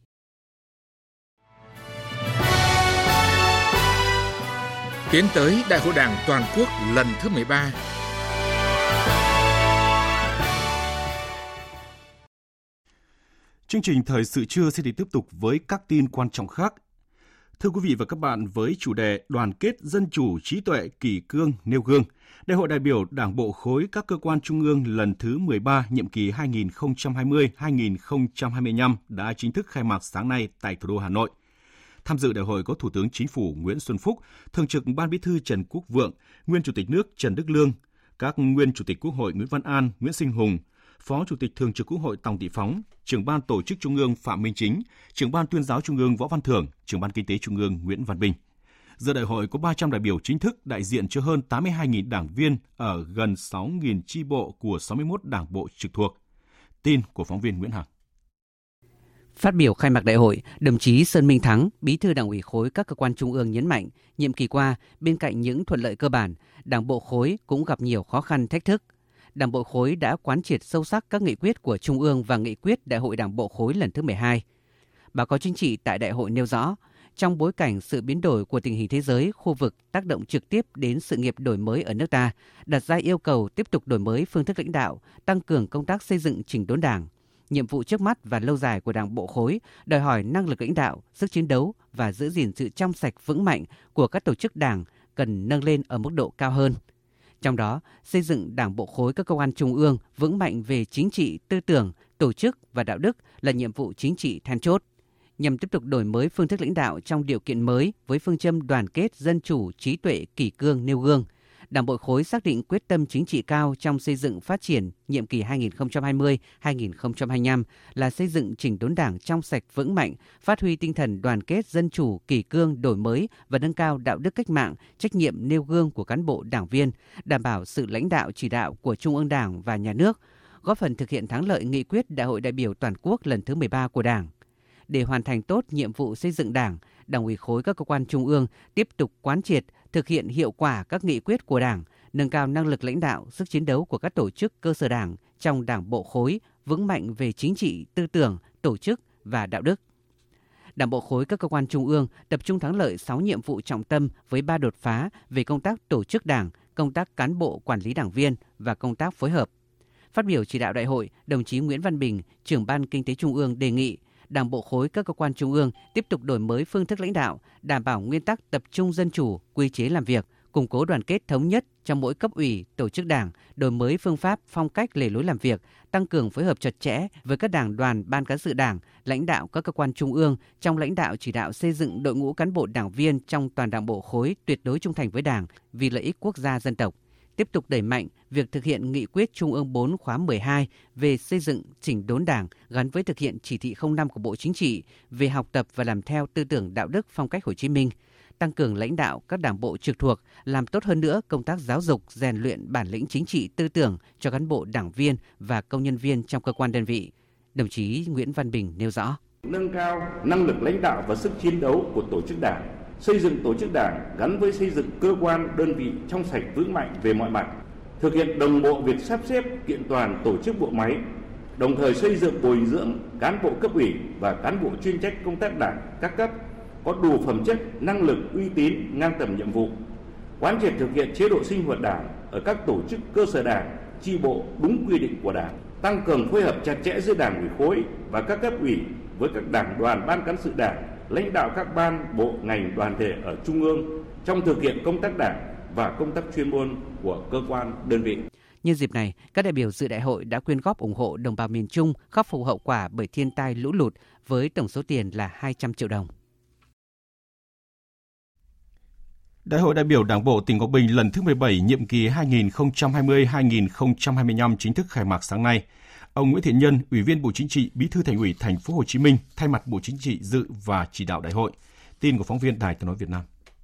Tiến tới Đại hội Đảng toàn quốc lần thứ mười ba. Chương trình Thời sự trưa sẽ tiếp tục với các tin quan trọng khác. Thưa quý vị và các bạn, với chủ đề Đoàn kết dân chủ, trí tuệ, kỷ cương, nêu gương, Đại hội đại biểu Đảng bộ khối các cơ quan trung ương lần thứ mười ba nhiệm kỳ hai nghìn không trăm hai mươi đến hai nghìn không trăm hai mươi lăm đã chính thức khai mạc sáng nay tại thủ đô Hà Nội. Tham dự đại hội có Thủ tướng Chính phủ Nguyễn Xuân Phúc, Thường trực Ban Bí thư Trần Quốc Vượng, Nguyên Chủ tịch nước Trần Đức Lương, các Nguyên Chủ tịch Quốc hội Nguyễn Văn An, Nguyễn Sinh Hùng, Phó Chủ tịch Thường trực Quốc hội Tòng Thị Phóng, Trưởng ban Tổ chức Trung ương Phạm Minh Chính, Trưởng ban Tuyên giáo Trung ương Võ Văn Thưởng, Trưởng ban Kinh tế Trung ương Nguyễn Văn Bình. Dự đại hội có ba trăm đại biểu chính thức đại diện cho hơn tám mươi hai nghìn đảng viên ở gần sáu nghìn chi bộ của sáu mươi mốt đảng bộ trực thuộc. Tin của phóng viên Nguyễn Hằng. Phát biểu khai mạc đại hội, đồng chí Sơn Minh Thắng, Bí thư Đảng ủy khối các cơ quan trung ương nhấn mạnh, nhiệm kỳ qua, bên cạnh những thuận lợi cơ bản, Đảng bộ khối cũng gặp nhiều khó khăn thách thức. Đảng bộ khối đã quán triệt sâu sắc các nghị quyết của Trung ương và nghị quyết Đại hội Đảng bộ khối lần thứ mười hai. Báo cáo chính trị tại đại hội nêu rõ, trong bối cảnh sự biến đổi của tình hình thế giới, khu vực tác động trực tiếp đến sự nghiệp đổi mới ở nước ta, đặt ra yêu cầu tiếp tục đổi mới phương thức lãnh đạo, tăng cường công tác xây dựng chỉnh đốn Đảng. Nhiệm vụ trước mắt và lâu dài của Đảng bộ khối đòi hỏi năng lực lãnh đạo, sức chiến đấu và giữ gìn sự trong sạch vững mạnh của các tổ chức Đảng cần nâng lên ở mức độ cao hơn. Trong đó, xây dựng Đảng bộ khối các cơ quan trung ương vững mạnh về chính trị, tư tưởng, tổ chức và đạo đức là nhiệm vụ chính trị then chốt. Nhằm tiếp tục đổi mới phương thức lãnh đạo trong điều kiện mới với phương châm đoàn kết, dân chủ, trí tuệ, kỷ cương, nêu gương, Đảng bộ khối xác định quyết tâm chính trị cao trong xây dựng phát triển nhiệm kỳ hai nghìn không trăm hai mươi đến hai nghìn không trăm hai mươi lăm là xây dựng chỉnh đốn Đảng trong sạch vững mạnh, phát huy tinh thần đoàn kết, dân chủ, kỷ cương, đổi mới và nâng cao đạo đức cách mạng, trách nhiệm nêu gương của cán bộ đảng viên, đảm bảo sự lãnh đạo chỉ đạo của Trung ương Đảng và Nhà nước, góp phần thực hiện thắng lợi nghị quyết Đại hội đại biểu toàn quốc lần thứ mười ba của Đảng. Để hoàn thành tốt nhiệm vụ xây dựng Đảng, Đảng ủy khối các cơ quan trung ương tiếp tục quán triệt, thực hiện hiệu quả các nghị quyết của Đảng, nâng cao năng lực lãnh đạo, sức chiến đấu của các tổ chức cơ sở Đảng trong Đảng bộ khối, vững mạnh về chính trị, tư tưởng, tổ chức và đạo đức. Đảng bộ khối các cơ quan trung ương tập trung thắng lợi sáu nhiệm vụ trọng tâm với ba đột phá về công tác tổ chức Đảng, công tác cán bộ quản lý đảng viên và công tác phối hợp. Phát biểu chỉ đạo đại hội, đồng chí Nguyễn Văn Bình, Trưởng ban Kinh tế Trung ương đề nghị Đảng bộ khối các cơ quan trung ương tiếp tục đổi mới phương thức lãnh đạo, đảm bảo nguyên tắc tập trung dân chủ, quy chế làm việc, củng cố đoàn kết thống nhất trong mỗi cấp ủy, tổ chức Đảng, đổi mới phương pháp, phong cách, lề lối làm việc, tăng cường phối hợp chặt chẽ với các đảng đoàn, ban cán sự Đảng, lãnh đạo các cơ quan trung ương trong lãnh đạo chỉ đạo xây dựng đội ngũ cán bộ đảng viên trong toàn Đảng bộ khối tuyệt đối trung thành với Đảng vì lợi ích quốc gia dân tộc. Tiếp tục đẩy mạnh việc thực hiện nghị quyết Trung ương bốn khóa mười hai về xây dựng chỉnh đốn Đảng gắn với thực hiện chỉ thị không năm của Bộ Chính trị về học tập và làm theo tư tưởng đạo đức phong cách Hồ Chí Minh, tăng cường lãnh đạo các đảng bộ trực thuộc, làm tốt hơn nữa công tác giáo dục, rèn luyện bản lĩnh chính trị tư tưởng cho cán bộ đảng viên và công nhân viên trong cơ quan đơn vị. Đồng chí Nguyễn Văn Bình nêu rõ. Nâng cao năng lực lãnh đạo và sức chiến đấu của tổ chức Đảng, xây dựng tổ chức Đảng gắn với xây dựng cơ quan, đơn vị trong sạch vững mạnh về mọi mặt, thực hiện đồng bộ việc sắp xếp kiện toàn tổ chức bộ máy, đồng thời xây dựng bồi dưỡng cán bộ cấp ủy và cán bộ chuyên trách công tác Đảng các cấp có đủ phẩm chất, năng lực, uy tín, ngang tầm nhiệm vụ, quán triệt thực hiện chế độ sinh hoạt Đảng ở các tổ chức cơ sở Đảng, chi bộ đúng quy định của Đảng, tăng cường phối hợp chặt chẽ giữa Đảng ủy khối và các cấp ủy với các đảng đoàn, ban cán sự Đảng, lãnh đạo các ban, bộ, ngành, đoàn thể ở trung ương trong thực hiện công tác Đảng và công tác chuyên môn của cơ quan, đơn vị. Nhân dịp này, các đại biểu dự đại hội đã quyên góp ủng hộ đồng bào miền Trung khắc phục hậu quả bởi thiên tai lũ lụt với tổng số tiền là hai trăm triệu đồng. Đại hội đại biểu Đảng bộ tỉnh Quảng Bình lần thứ mười bảy, nhiệm kỳ hai nghìn không trăm hai mươi đến hai nghìn không trăm hai mươi lăm chính thức khai mạc sáng nay. Ông Nguyễn Thiện Nhân, Ủy viên Bộ Chính trị, Bí thư Thành ủy Thành phố Hồ Chí Minh thay mặt Bộ Chính trị dự và chỉ đạo đại hội. Tin của phóng viên Đài Tiếng nói Việt Nam.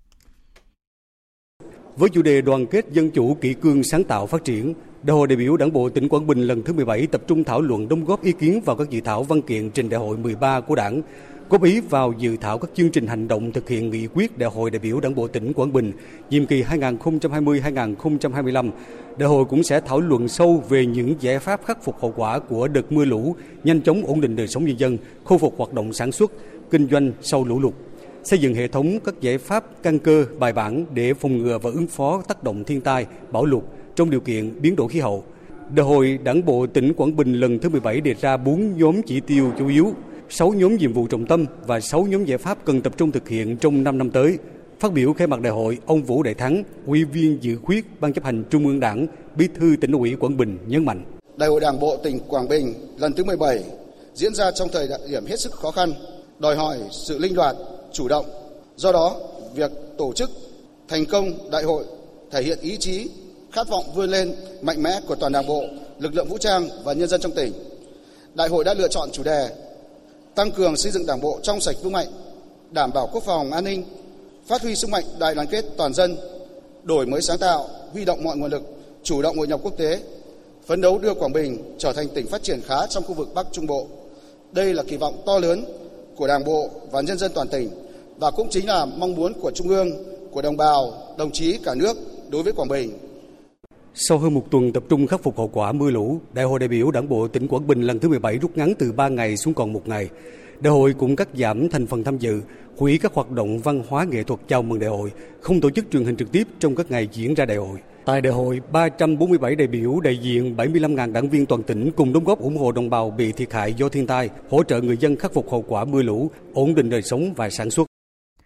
Với chủ đề đoàn kết dân chủ, kỷ cương, sáng tạo, phát triển, Đại hội đại biểu Đảng bộ tỉnh Quảng Bình lần thứ mười bảy tập trung thảo luận, đóng góp ý kiến vào các dự thảo văn kiện trình Đại hội mười ba của Đảng, góp ý vào dự thảo các chương trình hành động thực hiện nghị quyết Đại hội đại biểu Đảng bộ tỉnh Quảng Bình nhiệm kỳ hai nghìn không trăm hai mươi đến hai nghìn không trăm hai mươi lăm. Đại hội cũng sẽ thảo luận sâu về những giải pháp khắc phục hậu quả của đợt mưa lũ, nhanh chóng ổn định đời sống nhân dân, khôi phục hoạt động sản xuất, kinh doanh sau lũ lụt, xây dựng hệ thống các giải pháp căn cơ, bài bản để phòng ngừa và ứng phó tác động thiên tai, bão lụt trong điều kiện biến đổi khí hậu. Đại hội Đảng bộ tỉnh Quảng Bình lần thứ mười bảy đề ra bốn nhóm chỉ tiêu chủ yếu, sáu nhóm nhiệm vụ trọng tâm và sáu nhóm giải pháp cần tập trung thực hiện trong năm năm tới. Phát biểu khai mạc đại hội, ông Vũ Đại Thắng, Ủy viên dự khuyết Ban chấp hành Trung ương Đảng, Bí thư Tỉnh ủy Quảng Bình nhấn mạnh: Đại hội Đảng bộ tỉnh Quảng Bình lần thứ mười bảy diễn ra trong thời điểm hết sức khó khăn, đòi hỏi sự linh hoạt, chủ động. Do đó, việc tổ chức thành công đại hội thể hiện ý chí, khát vọng vươn lên mạnh mẽ của toàn Đảng bộ, lực lượng vũ trang và nhân dân trong tỉnh. Đại hội đã lựa chọn chủ đề tăng cường xây dựng Đảng bộ trong sạch vững mạnh, đảm bảo quốc phòng an ninh, phát huy sức mạnh đại đoàn kết toàn dân, đổi mới sáng tạo, huy động mọi nguồn lực, chủ động hội nhập quốc tế, phấn đấu đưa Quảng Bình trở thành tỉnh phát triển khá trong khu vực Bắc Trung Bộ. Đây là kỳ vọng to lớn của Đảng bộ và nhân dân toàn tỉnh và cũng chính là mong muốn của Trung ương, của đồng bào, đồng chí cả nước đối với Quảng Bình. Sau hơn một tuần tập trung khắc phục hậu quả mưa lũ, Đại hội đại biểu Đảng bộ tỉnh Quảng Bình lần thứ mười bảy rút ngắn từ ba ngày xuống còn một ngày. Đại hội cũng cắt giảm thành phần tham dự, hủy các hoạt động văn hóa nghệ thuật chào mừng đại hội, không tổ chức truyền hình trực tiếp trong các ngày diễn ra đại hội. Tại đại hội, ba trăm bốn mươi bảy đại biểu đại diện bảy mươi lăm nghìn đảng viên toàn tỉnh cùng đóng góp ủng hộ đồng bào bị thiệt hại do thiên tai, hỗ trợ người dân khắc phục hậu quả mưa lũ, ổn định đời sống và sản xuất.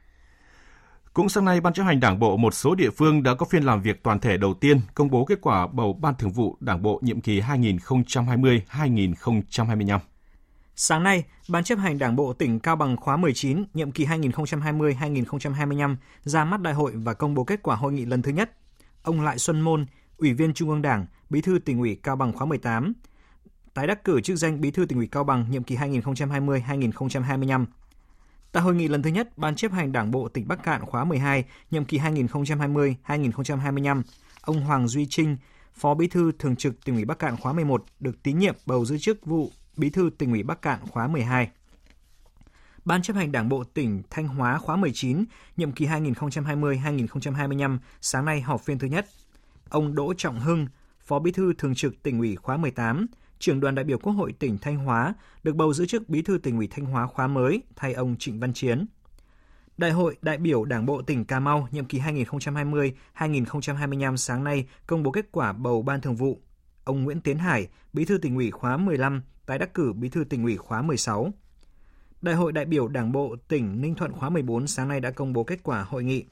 Cũng sáng nay, Ban chấp hành Đảng bộ một số địa phương đã có phiên làm việc toàn thể đầu tiên công bố kết quả bầu Ban Thường vụ Đảng bộ nhiệm kỳ hai nghìn không trăm hai mươi đến hai nghìn không trăm hai mươi lăm. Sáng nay, Ban chấp hành Đảng bộ tỉnh Cao Bằng khóa mười chín, nhiệm kỳ hai nghìn không trăm hai mươi đến hai nghìn không trăm hai mươi lăm ra mắt đại hội và công bố kết quả hội nghị lần thứ nhất. Ông Lại Xuân Môn, Ủy viên Trung ương Đảng, Bí thư Tỉnh ủy Cao Bằng khóa mười tám, tái đắc cử chức danh Bí thư Tỉnh ủy Cao Bằng nhiệm kỳ hai nghìn không trăm hai mươi đến hai nghìn không trăm hai mươi lăm. Tại hội nghị lần thứ nhất, Ban chấp hành Đảng bộ tỉnh Bắc Kạn khóa mười hai, nhiệm kỳ hai nghìn không trăm hai mươi đến hai nghìn không trăm hai mươi lăm, ông Hoàng Duy Trinh, Phó Bí thư Thường trực Tỉnh ủy Bắc Kạn khóa mười một được tín nhiệm bầu giữ chức vụ Bí thư Tỉnh ủy Bắc Kạn khóa mười hai. Ban chấp hành Đảng bộ tỉnh Thanh Hóa khóa mười chín, nhiệm kỳ hai nghìn không trăm hai mươi đến hai nghìn không trăm hai mươi lăm, sáng nay họp phiên thứ nhất. Ông Đỗ Trọng Hưng, Phó Bí thư Thường trực Tỉnh ủy khóa mười tám, Trưởng đoàn đại biểu Quốc hội tỉnh Thanh Hóa được bầu giữ chức Bí thư Tỉnh ủy Thanh Hóa khóa mới thay ông Trịnh Văn Chiến. Đại hội đại biểu Đảng bộ tỉnh Cà Mau nhiệm kỳ hai nghìn không trăm hai mươi đến hai nghìn không trăm hai mươi lăm sáng nay công bố kết quả bầu Ban Thường vụ. Ông Nguyễn Tiến Hải, Bí thư Tỉnh ủy khóa mười lăm, tái đắc cử Bí thư Tỉnh ủy khóa mười sáu. Đại hội đại biểu Đảng bộ tỉnh Ninh Thuận khóa mười bốn sáng nay đã công bố kết quả hội nghị.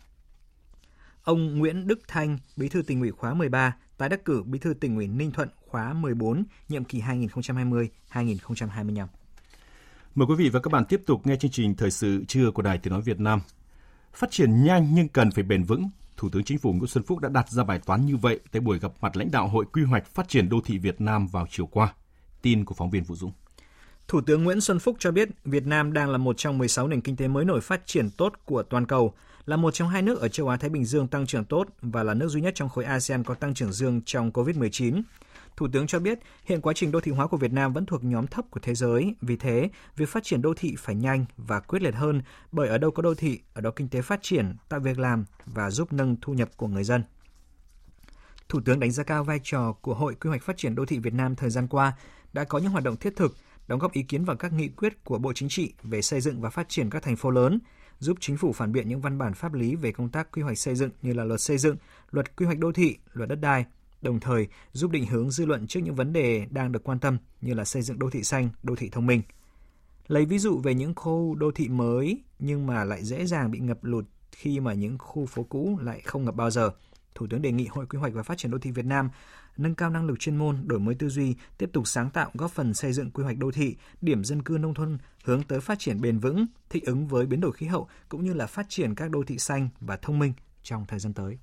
Ông Nguyễn Đức Thanh, Bí thư Tỉnh ủy khóa mười ba, tái đắc cử Bí thư Tỉnh ủy Ninh Thuận khóa mười bốn, nhiệm kỳ hai nghìn không trăm hai mươi đến hai nghìn không trăm hai mươi lăm. Mời quý vị và các bạn tiếp tục nghe chương trình Thời sự trưa của Đài Tiếng nói Việt Nam. Phát triển nhanh nhưng cần phải bền vững. Thủ tướng Chính phủ Nguyễn Xuân Phúc đã đặt ra bài toán như vậy tại buổi gặp mặt lãnh đạo Hội Quy hoạch Phát triển Đô thị Việt Nam vào chiều qua. Tin của phóng viên Vũ Dũng. Thủ tướng Nguyễn Xuân Phúc cho biết Việt Nam đang là một trong mười sáu nền kinh tế mới nổi phát triển tốt của toàn cầu, là một trong hai nước ở châu Á-Thái Bình Dương tăng trưởng tốt và là nước duy nhất trong khối a sê an có tăng trưởng dương trong covid mười chín. Thủ tướng cho biết hiện quá trình đô thị hóa của Việt Nam vẫn thuộc nhóm thấp của thế giới, vì thế việc phát triển đô thị phải nhanh và quyết liệt hơn, bởi ở đâu có đô thị, ở đó kinh tế phát triển, tạo việc làm và giúp nâng thu nhập của người dân. Thủ tướng đánh giá cao vai trò của Hội Quy hoạch Phát triển Đô thị Việt Nam thời gian qua đã có những hoạt động thiết thực, đóng góp ý kiến vào các nghị quyết của Bộ Chính trị về xây dựng và phát triển các thành phố lớn, giúp Chính phủ phản biện những văn bản pháp lý về công tác quy hoạch xây dựng như là Luật Xây dựng, Luật Quy hoạch Đô thị, Luật Đất đai, đồng thời giúp định hướng dư luận trước những vấn đề đang được quan tâm như là xây dựng đô thị xanh, đô thị thông minh. Lấy ví dụ về những khu đô thị mới nhưng mà lại dễ dàng bị ngập lụt khi mà những khu phố cũ lại không ngập bao giờ, Thủ tướng đề nghị Hội Quy hoạch và Phát triển Đô thị Việt Nam nâng cao năng lực chuyên môn, đổi mới tư duy, tiếp tục sáng tạo góp phần xây dựng quy hoạch đô thị, điểm dân cư nông thôn hướng tới phát triển bền vững, thích ứng với biến đổi khí hậu cũng như là phát triển các đô thị xanh và thông minh trong thời gian tới.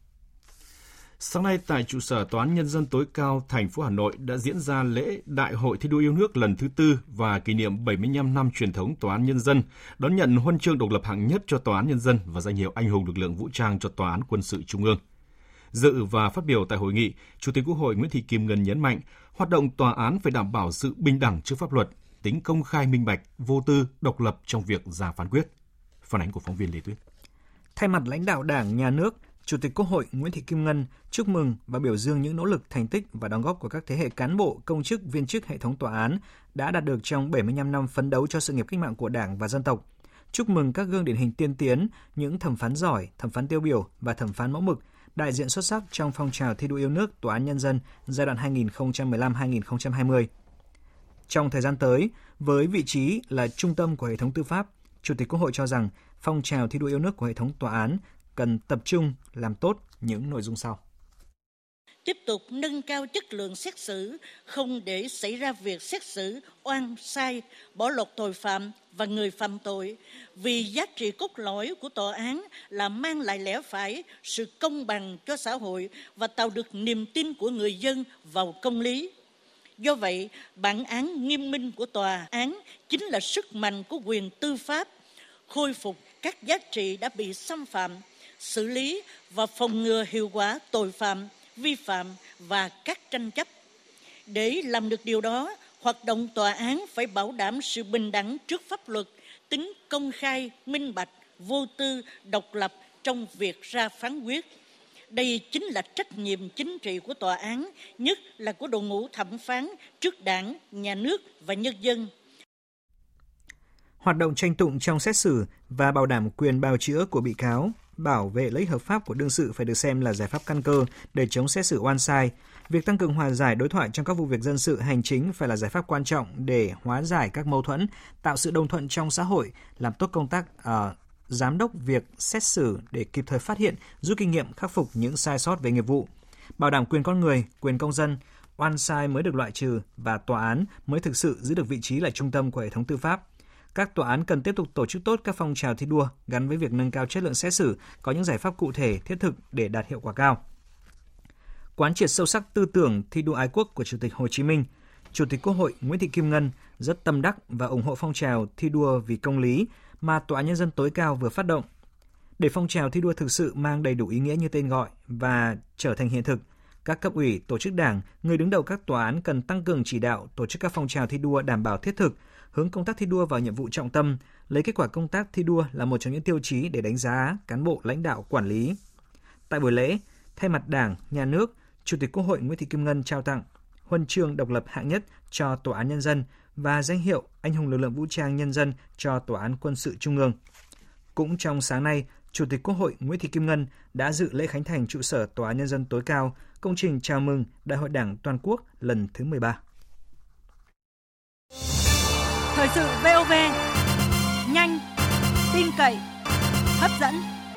Sáng nay tại trụ sở Tòa án Nhân dân tối cao thành phố Hà Nội đã diễn ra lễ Đại hội thi đua yêu nước lần thứ tư và kỷ niệm bảy mươi lăm năm truyền thống Tòa án Nhân dân, đón nhận huân chương độc lập hạng nhất cho Tòa án Nhân dân và danh hiệu Anh hùng lực lượng vũ trang cho Tòa án Quân sự Trung ương. Dự và phát biểu tại hội nghị, Chủ tịch Quốc hội Nguyễn Thị Kim Ngân nhấn mạnh, hoạt động tòa án phải đảm bảo sự bình đẳng trước pháp luật, tính công khai minh bạch, vô tư, độc lập trong việc ra phán quyết. Phản ánh của phóng viên Lê Tuyết. Thay mặt lãnh đạo Đảng, Nhà nước, Chủ tịch Quốc hội Nguyễn Thị Kim Ngân chúc mừng và biểu dương những nỗ lực, thành tích và đóng góp của các thế hệ cán bộ, công chức, viên chức hệ thống tòa án đã đạt được trong bảy mươi lăm năm phấn đấu cho sự nghiệp cách mạng của Đảng và dân tộc. Chúc mừng các gương điển hình tiên tiến, những thẩm phán giỏi, thẩm phán tiêu biểu và thẩm phán mẫu mực, đại diện xuất sắc trong phong trào thi đua yêu nước Tòa án Nhân dân giai đoạn hai nghìn không trăm mười lăm đến hai nghìn không trăm hai mươi. Trong thời gian tới, với vị trí là trung tâm của hệ thống tư pháp, Chủ tịch Quốc hội cho rằng phong trào thi đua yêu nước của hệ thống tòa án cần tập trung làm tốt những nội dung sau. Tiếp tục nâng cao chất lượng xét xử, không để xảy ra việc xét xử oan sai, bỏ lọt tội phạm và người phạm tội, vì giá trị cốt lõi của tòa án là mang lại lẽ phải, sự công bằng cho xã hội và tạo được niềm tin của người dân vào công lý. Do vậy, bản án nghiêm minh của tòa án chính là sức mạnh của quyền tư pháp, khôi phục các giá trị đã bị xâm phạm, xử lý và phòng ngừa hiệu quả tội phạm, vi phạm và các tranh chấp. Để làm được điều đó, hoạt động tòa án phải bảo đảm sự bình đẳng trước pháp luật, tính công khai, minh bạch, vô tư, độc lập trong việc ra phán quyết. Đây chính là trách nhiệm chính trị của tòa án, nhất là của đội ngũ thẩm phán trước Đảng, Nhà nước và nhân dân. Hoạt động tranh tụng trong xét xử và bảo đảm quyền bào chữa của bị cáo, bảo vệ lợi ích hợp pháp của đương sự phải được xem là giải pháp căn cơ để chống xét xử oan sai. Việc tăng cường hòa giải đối thoại trong các vụ việc dân sự hành chính phải là giải pháp quan trọng để hóa giải các mâu thuẫn, tạo sự đồng thuận trong xã hội, làm tốt công tác uh, giám đốc việc xét xử để kịp thời phát hiện, rút kinh nghiệm khắc phục những sai sót về nghiệp vụ. Bảo đảm quyền con người, quyền công dân, oan sai mới được loại trừ và tòa án mới thực sự giữ được vị trí là trung tâm của hệ thống tư pháp. Các tòa án cần tiếp tục tổ chức tốt các phong trào thi đua gắn với việc nâng cao chất lượng xét xử, có những giải pháp cụ thể, thiết thực để đạt hiệu quả cao. Quán triệt sâu sắc tư tưởng thi đua ái quốc của Chủ tịch Hồ Chí Minh, Chủ tịch Quốc hội Nguyễn Thị Kim Ngân rất tâm đắc và ủng hộ phong trào thi đua vì công lý mà Tòa án Nhân dân tối cao vừa phát động. Để phong trào thi đua thực sự mang đầy đủ ý nghĩa như tên gọi và trở thành hiện thực, các cấp ủy, tổ chức đảng, người đứng đầu các tòa án cần tăng cường chỉ đạo tổ chức các phong trào thi đua đảm bảo thiết thực, hướng công tác thi đua vào nhiệm vụ trọng tâm, lấy kết quả công tác thi đua là một trong những tiêu chí để đánh giá cán bộ lãnh đạo quản lý. Tại buổi lễ, thay mặt Đảng, Nhà nước, Chủ tịch Quốc hội Nguyễn Thị Kim Ngân trao tặng huân chương độc lập hạng nhất cho Tòa án Nhân dân và danh hiệu Anh hùng lực lượng vũ trang nhân dân cho Tòa án Quân sự Trung ương. Cũng trong sáng nay, Chủ tịch Quốc hội Nguyễn Thị Kim Ngân đã dự lễ khánh thành trụ sở Tòa án Nhân dân tối cao, công trình chào mừng Đại hội Đảng toàn quốc lần thứ mười ba. Thời sự vê o vê, nhanh, tin cậy, hấp dẫn.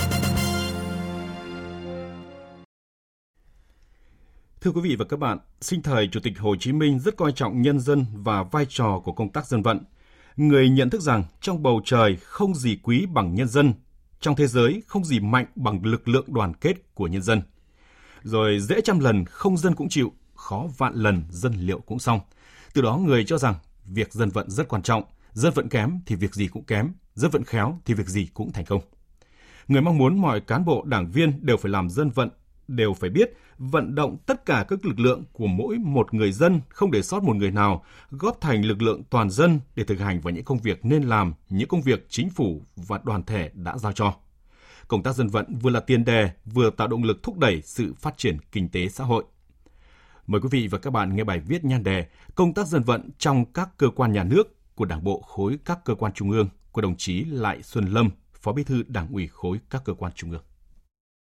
Thưa quý vị và các bạn, sinh thời Chủ tịch Hồ Chí Minh rất coi trọng nhân dân và vai trò của công tác dân vận. Người nhận thức rằng trong bầu trời không gì quý bằng nhân dân, trong thế giới không gì mạnh bằng lực lượng đoàn kết của nhân dân. Rồi dễ trăm lần không dân cũng chịu, khó vạn lần dân liệu cũng xong. Từ đó người cho rằng việc dân vận rất quan trọng, dân vận kém thì việc gì cũng kém, dân vận khéo thì việc gì cũng thành công. Người mong muốn mọi cán bộ, đảng viên đều phải làm dân vận, đều phải biết vận động tất cả các lực lượng của mỗi một người dân, không để sót một người nào, góp thành lực lượng toàn dân để thực hành vào những công việc nên làm, những công việc chính phủ và đoàn thể đã giao cho. Công tác dân vận vừa là tiền đề, vừa tạo động lực thúc đẩy sự phát triển kinh tế xã hội. Mời quý vị và các bạn nghe bài viết nhan đề Công tác dân vận trong các cơ quan nhà nước của Đảng bộ khối các cơ quan trung ương của đồng chí Lại Xuân Lâm, Phó Bí thư Đảng ủy khối các cơ quan trung ương.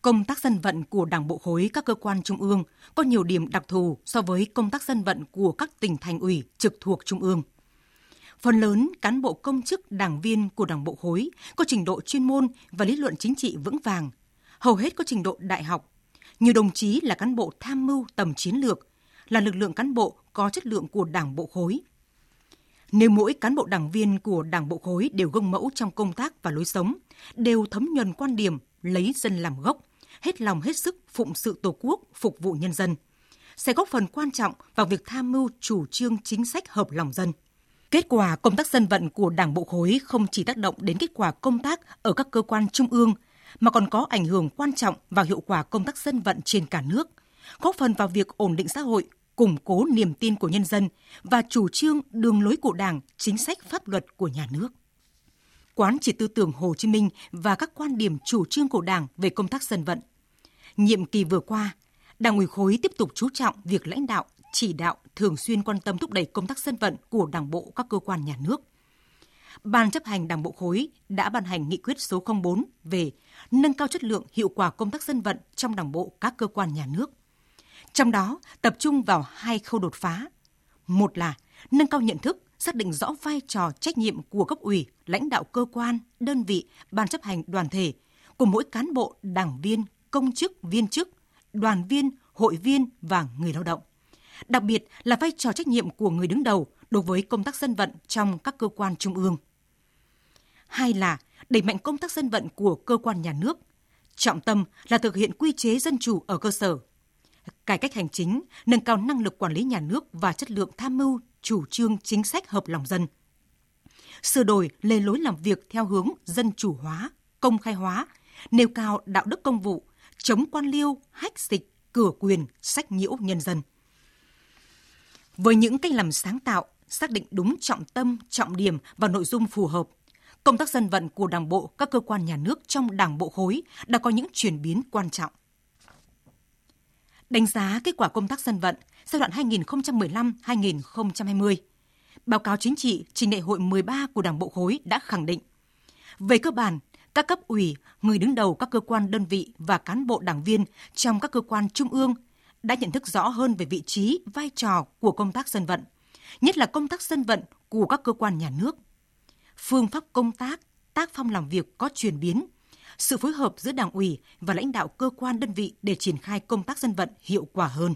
Công tác dân vận của Đảng bộ khối các cơ quan trung ương có nhiều điểm đặc thù so với công tác dân vận của các tỉnh thành ủy trực thuộc trung ương. Phần lớn cán bộ công chức đảng viên của Đảng bộ khối có trình độ chuyên môn và lý luận chính trị vững vàng, hầu hết có trình độ đại học. Nhiều đồng chí là cán bộ tham mưu tầm chiến lược, là lực lượng cán bộ có chất lượng của Đảng bộ khối. Nếu mỗi cán bộ đảng viên của Đảng bộ khối đều gương mẫu trong công tác và lối sống, đều thấm nhuần quan điểm lấy dân làm gốc, hết lòng hết sức phụng sự Tổ quốc, phục vụ nhân dân, sẽ góp phần quan trọng vào việc tham mưu chủ trương chính sách hợp lòng dân. Kết quả công tác dân vận của Đảng bộ khối không chỉ tác động đến kết quả công tác ở các cơ quan trung ương, mà còn có ảnh hưởng quan trọng vào hiệu quả công tác dân vận trên cả nước, góp phần vào việc ổn định xã hội, củng cố niềm tin của nhân dân và chủ trương đường lối của Đảng, chính sách pháp luật của nhà nước. Quán triệt tư tưởng Hồ Chí Minh và các quan điểm chủ trương của Đảng về công tác dân vận. Nhiệm kỳ vừa qua, Đảng ủy khối tiếp tục chú trọng việc lãnh đạo, chỉ đạo, thường xuyên quan tâm thúc đẩy công tác dân vận của Đảng bộ các cơ quan nhà nước. Ban chấp hành Đảng bộ khối đã ban hành nghị quyết số không bốn về nâng cao chất lượng hiệu quả công tác dân vận trong Đảng bộ các cơ quan nhà nước. Trong đó tập trung vào hai khâu đột phá. Một là nâng cao nhận thức, xác định rõ vai trò trách nhiệm của cấp ủy, lãnh đạo cơ quan, đơn vị, ban chấp hành đoàn thể, của mỗi cán bộ, đảng viên, công chức, viên chức, đoàn viên, hội viên và người lao động. Đặc biệt là vai trò trách nhiệm của người đứng đầu đối với công tác dân vận trong các cơ quan trung ương. Hai là đẩy mạnh công tác dân vận của cơ quan nhà nước. Trọng tâm là thực hiện quy chế dân chủ ở cơ sở, cải cách hành chính, nâng cao năng lực quản lý nhà nước và chất lượng tham mưu chủ trương chính sách hợp lòng dân. Sửa đổi lề lối làm việc theo hướng dân chủ hóa, công khai hóa, nêu cao đạo đức công vụ, chống quan liêu, hách dịch, cửa quyền, sách nhiễu nhân dân. Với những cách làm sáng tạo, xác định đúng trọng tâm, trọng điểm và nội dung phù hợp, công tác dân vận của Đảng bộ các cơ quan nhà nước trong Đảng bộ khối đã có những chuyển biến quan trọng. Đánh giá kết quả công tác dân vận giai đoạn hai nghìn không trăm mười lăm đến hai nghìn không trăm hai mươi, báo cáo chính trị trình đại hội mười ba của Đảng bộ khối đã khẳng định, về cơ bản, các cấp ủy, người đứng đầu các cơ quan đơn vị và cán bộ đảng viên trong các cơ quan trung ương đã nhận thức rõ hơn về vị trí, vai trò của công tác dân vận, nhất là công tác dân vận của các cơ quan nhà nước. Phương pháp công tác, tác phong làm việc có chuyển biến, sự phối hợp giữa đảng ủy và lãnh đạo cơ quan đơn vị để triển khai công tác dân vận hiệu quả hơn.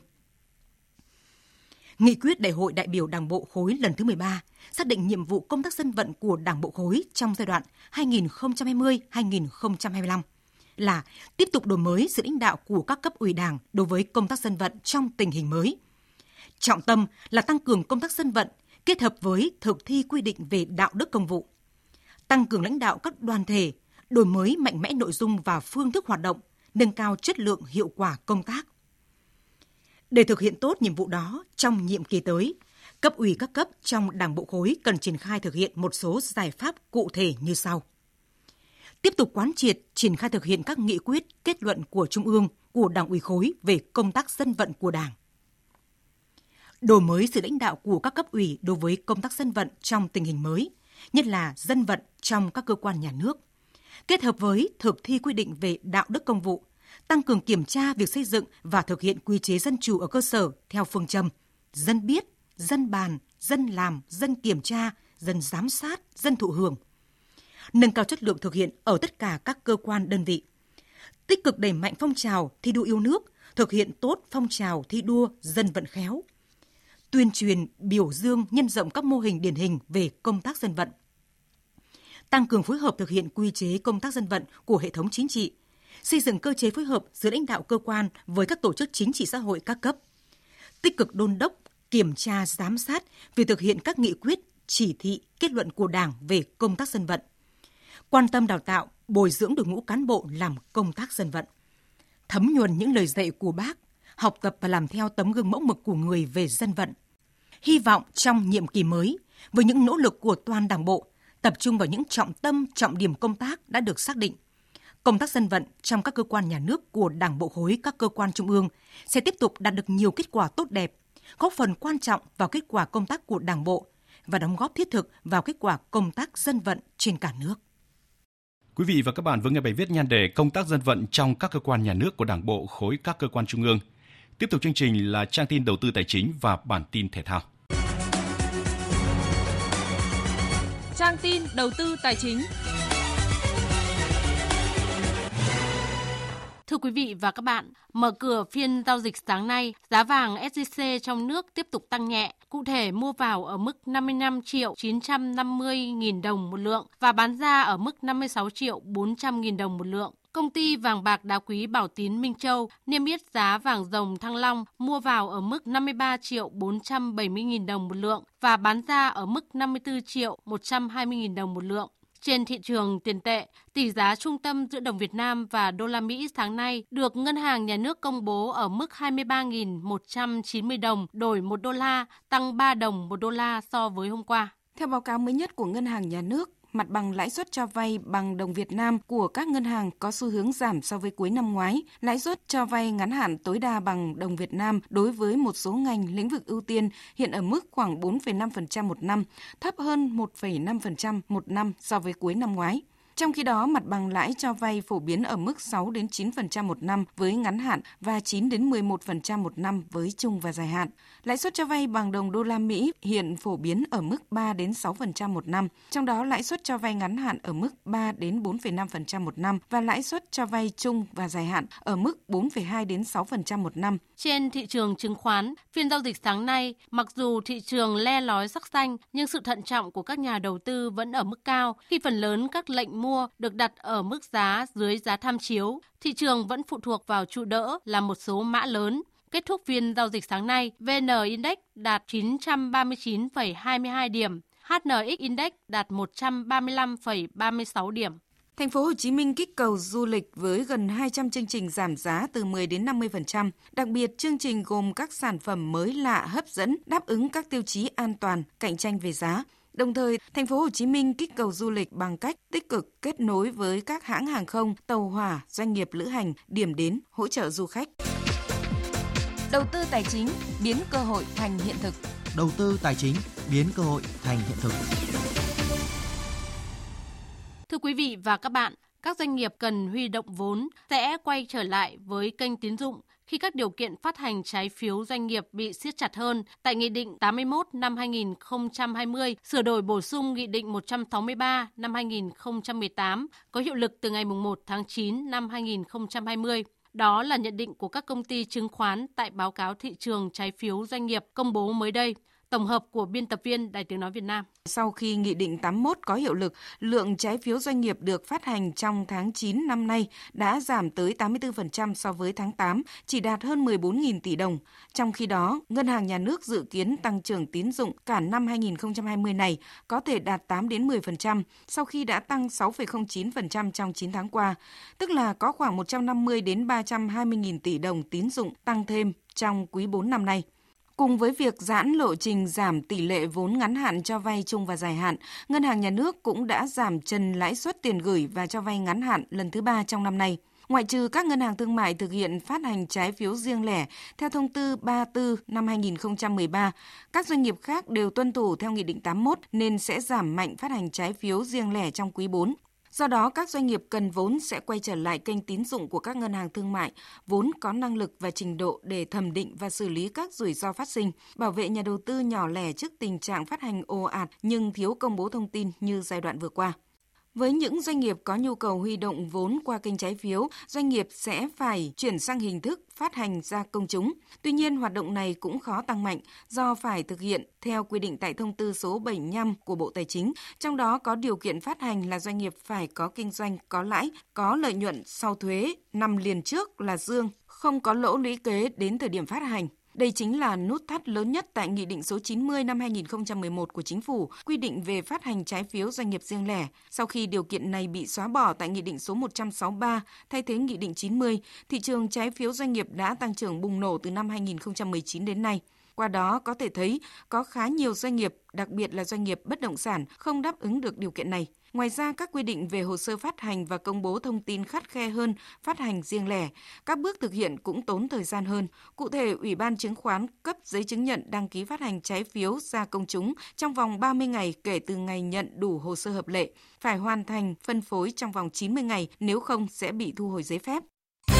Nghị quyết Đại hội đại biểu Đảng bộ khối lần thứ mười ba xác định nhiệm vụ công tác dân vận của Đảng bộ khối trong giai đoạn hai nghìn không trăm hai mươi đến hai nghìn không trăm hai mươi lăm là tiếp tục đổi mới sự lãnh đạo của các cấp ủy Đảng đối với công tác dân vận trong tình hình mới. Trọng tâm là tăng cường công tác dân vận kết hợp với thực thi quy định về đạo đức công vụ, tăng cường lãnh đạo các đoàn thể, đổi mới mạnh mẽ nội dung và phương thức hoạt động, nâng cao chất lượng hiệu quả công tác. Để thực hiện tốt nhiệm vụ đó trong nhiệm kỳ tới, cấp ủy các cấp trong Đảng bộ khối cần triển khai thực hiện một số giải pháp cụ thể như sau. Tiếp tục quán triệt, triển khai thực hiện các nghị quyết, kết luận của Trung ương, của Đảng ủy khối về công tác dân vận của Đảng. Đổi mới sự lãnh đạo của các cấp ủy đối với công tác dân vận trong tình hình mới, nhất là dân vận trong các cơ quan nhà nước, kết hợp với thực thi quy định về đạo đức công vụ, tăng cường kiểm tra việc xây dựng và thực hiện quy chế dân chủ ở cơ sở theo phương châm dân biết, dân bàn, dân làm, dân kiểm tra, dân giám sát, dân thụ hưởng. Nâng cao chất lượng thực hiện ở tất cả các cơ quan đơn vị. Tích cực đẩy mạnh phong trào thi đua yêu nước, thực hiện tốt phong trào thi đua dân vận khéo. Tuyên truyền, biểu dương, nhân rộng các mô hình điển hình về công tác dân vận. Tăng cường phối hợp thực hiện quy chế công tác dân vận của hệ thống chính trị, xây dựng cơ chế phối hợp giữa lãnh đạo cơ quan với các tổ chức chính trị xã hội các cấp. Tích cực đôn đốc, kiểm tra, giám sát việc thực hiện các nghị quyết, chỉ thị, kết luận của Đảng về công tác dân vận. Quan tâm đào tạo, bồi dưỡng đội ngũ cán bộ làm công tác dân vận. Thấm nhuần những lời dạy của Bác, học tập và làm theo tấm gương mẫu mực của người về dân vận. Hy vọng trong nhiệm kỳ mới, với những nỗ lực của toàn Đảng bộ, tập trung vào những trọng tâm, trọng điểm công tác đã được xác định, công tác dân vận trong các cơ quan nhà nước của Đảng bộ khối các cơ quan trung ương sẽ tiếp tục đạt được nhiều kết quả tốt đẹp, góp phần quan trọng vào kết quả công tác của Đảng bộ và đóng góp thiết thực vào kết quả công tác dân vận trên cả nước. Quý vị và các bạn vừa nghe bài viết nhan đề công tác dân vận trong các cơ quan nhà nước của Đảng bộ khối các cơ quan trung ương. Tiếp tục chương trình là trang tin đầu tư tài chính và bản tin thể thao. Trang tin đầu tư tài chính. Thưa quý vị và các bạn, mở cửa phiên giao dịch sáng nay, giá vàng ét gi xê trong nước tiếp tục tăng nhẹ, cụ thể mua vào ở mức năm mươi lăm triệu chín trăm năm mươi nghìn đồng một lượng và bán ra ở mức năm mươi sáu triệu bốn trăm nghìn đồng một lượng. Công ty vàng bạc đá quý Bảo Tín Minh Châu niêm yết giá vàng ròng Thăng Long mua vào ở mức năm mươi ba triệu bốn trăm bảy mươi nghìn đồng một lượng và bán ra ở mức năm mươi tư triệu một trăm hai mươi nghìn đồng một lượng. Trên thị trường tiền tệ, tỷ giá trung tâm giữa đồng Việt Nam và đô la Mỹ sáng nay được Ngân hàng Nhà nước công bố ở mức hai mươi ba nghìn một trăm chín mươi đồng đổi một đô la, tăng ba đồng một đô la so với hôm qua. Theo báo cáo mới nhất của Ngân hàng Nhà nước, mặt bằng lãi suất cho vay bằng đồng Việt Nam của các ngân hàng có xu hướng giảm so với cuối năm ngoái. Lãi suất cho vay ngắn hạn tối đa bằng đồng Việt Nam đối với một số ngành lĩnh vực ưu tiên hiện ở mức khoảng bốn phẩy năm phần trăm một năm, thấp hơn một phẩy năm phần trăm một năm so với cuối năm ngoái. Trong khi đó, mặt bằng lãi cho vay phổ biến ở mức sáu đến chín phần trăm một năm với ngắn hạn và chín đến mười một phần trăm một năm với trung và dài hạn. Lãi suất cho vay bằng đồng đô la Mỹ hiện phổ biến ở mức ba đến sáu phần trăm một năm, trong đó lãi suất cho vay ngắn hạn ở mức ba đến bốn phẩy năm phần trăm một năm và lãi suất cho vay trung và dài hạn ở mức bốn phẩy hai đến sáu phần trăm một năm. Trên thị trường chứng khoán, phiên giao dịch sáng nay, mặc dù thị trường le lói sắc xanh nhưng sự thận trọng của các nhà đầu tư vẫn ở mức cao khi phần lớn các lệnh mua mua được đặt ở mức giá dưới giá tham chiếu. Thị trường vẫn phụ thuộc vào trụ đỡ là một số mã lớn. Kết thúc phiên giao dịch sáng nay, vê en Index đạt chín trăm ba mươi chín phẩy hai mươi hai điểm, hát en ích Index đạt một trăm ba mươi lăm phẩy ba mươi sáu điểm. Thành phố Hồ Chí Minh kích cầu du lịch với gần hai trăm chương trình giảm giá từ mười đến năm mươi phần trăm. Đặc biệt, chương trình gồm các sản phẩm mới lạ hấp dẫn, đáp ứng các tiêu chí an toàn, cạnh tranh về giá. Đồng thời, Thành phố Hồ Chí Minh kích cầu du lịch bằng cách tích cực kết nối với các hãng hàng không, tàu hỏa, doanh nghiệp lữ hành, điểm đến, hỗ trợ du khách. Đầu tư tài chính biến cơ hội thành hiện thực. Đầu tư tài chính biến cơ hội thành hiện thực. Thưa quý vị và các bạn, các doanh nghiệp cần huy động vốn sẽ quay trở lại với kênh tín dụng khi các điều kiện phát hành trái phiếu doanh nghiệp bị siết chặt hơn tại Nghị định tám mươi mốt năm hai nghìn không trăm hai mươi, sửa đổi bổ sung Nghị định một trăm sáu mươi ba năm hai nghìn không trăm mười tám, có hiệu lực từ ngày mùng một tháng chín năm hai nghìn không trăm hai mươi. Đó là nhận định của các công ty chứng khoán tại báo cáo thị trường trái phiếu doanh nghiệp công bố mới đây. Tổng hợp của biên tập viên Đài Tiếng nói Việt Nam. Sau khi Nghị định tám mươi mốt có hiệu lực, lượng trái phiếu doanh nghiệp được phát hành trong tháng chín năm nay đã giảm tới tám mươi tư phần trăm so với tháng tám, chỉ đạt hơn mười bốn nghìn tỷ đồng. Trong khi đó, Ngân hàng Nhà nước dự kiến tăng trưởng tín dụng cả năm hai nghìn không trăm hai mươi này có thể đạt tám đến mười phần trăm sau khi đã tăng sáu phẩy không chín phần trăm trong chín tháng qua, tức là có khoảng một trăm năm mươi đến ba trăm hai mươi nghìn tỷ đồng tín dụng tăng thêm trong quý bốn năm nay. Cùng với việc giãn lộ trình giảm tỷ lệ vốn ngắn hạn cho vay trung và dài hạn, Ngân hàng Nhà nước cũng đã giảm trần lãi suất tiền gửi và cho vay ngắn hạn lần thứ ba trong năm nay. Ngoại trừ các ngân hàng thương mại thực hiện phát hành trái phiếu riêng lẻ theo thông tư ba mươi tư năm hai nghìn không trăm mười ba, các doanh nghiệp khác đều tuân thủ theo Nghị định tám mươi mốt nên sẽ giảm mạnh phát hành trái phiếu riêng lẻ trong quý bốn. Do đó, các doanh nghiệp cần vốn sẽ quay trở lại kênh tín dụng của các ngân hàng thương mại, vốn có năng lực và trình độ để thẩm định và xử lý các rủi ro phát sinh, bảo vệ nhà đầu tư nhỏ lẻ trước tình trạng phát hành ồ ạt nhưng thiếu công bố thông tin như giai đoạn vừa qua. Với những doanh nghiệp có nhu cầu huy động vốn qua kênh trái phiếu, doanh nghiệp sẽ phải chuyển sang hình thức phát hành ra công chúng. Tuy nhiên, hoạt động này cũng khó tăng mạnh do phải thực hiện theo quy định tại thông tư số bảy mươi lăm của Bộ Tài chính. Trong đó có điều kiện phát hành là doanh nghiệp phải có kinh doanh có lãi, có lợi nhuận sau thuế năm liền trước là dương, không có lỗ lũy kế đến thời điểm phát hành. Đây chính là nút thắt lớn nhất tại Nghị định số chín mươi năm hai nghìn không trăm mười một của Chính phủ quy định về phát hành trái phiếu doanh nghiệp riêng lẻ. Sau khi điều kiện này bị xóa bỏ tại Nghị định số một trăm sáu mươi ba thay thế Nghị định chín mươi, thị trường trái phiếu doanh nghiệp đã tăng trưởng bùng nổ từ năm hai nghìn không trăm mười chín đến nay. Qua đó có thể thấy có khá nhiều doanh nghiệp, đặc biệt là doanh nghiệp bất động sản, không đáp ứng được điều kiện này. Ngoài ra, các quy định về hồ sơ phát hành và công bố thông tin khắt khe hơn phát hành riêng lẻ. Các bước thực hiện cũng tốn thời gian hơn. Cụ thể, Ủy ban Chứng khoán cấp giấy chứng nhận đăng ký phát hành trái phiếu ra công chúng trong vòng ba mươi ngày kể từ ngày nhận đủ hồ sơ hợp lệ, phải hoàn thành phân phối trong vòng chín mươi ngày, nếu không sẽ bị thu hồi giấy phép.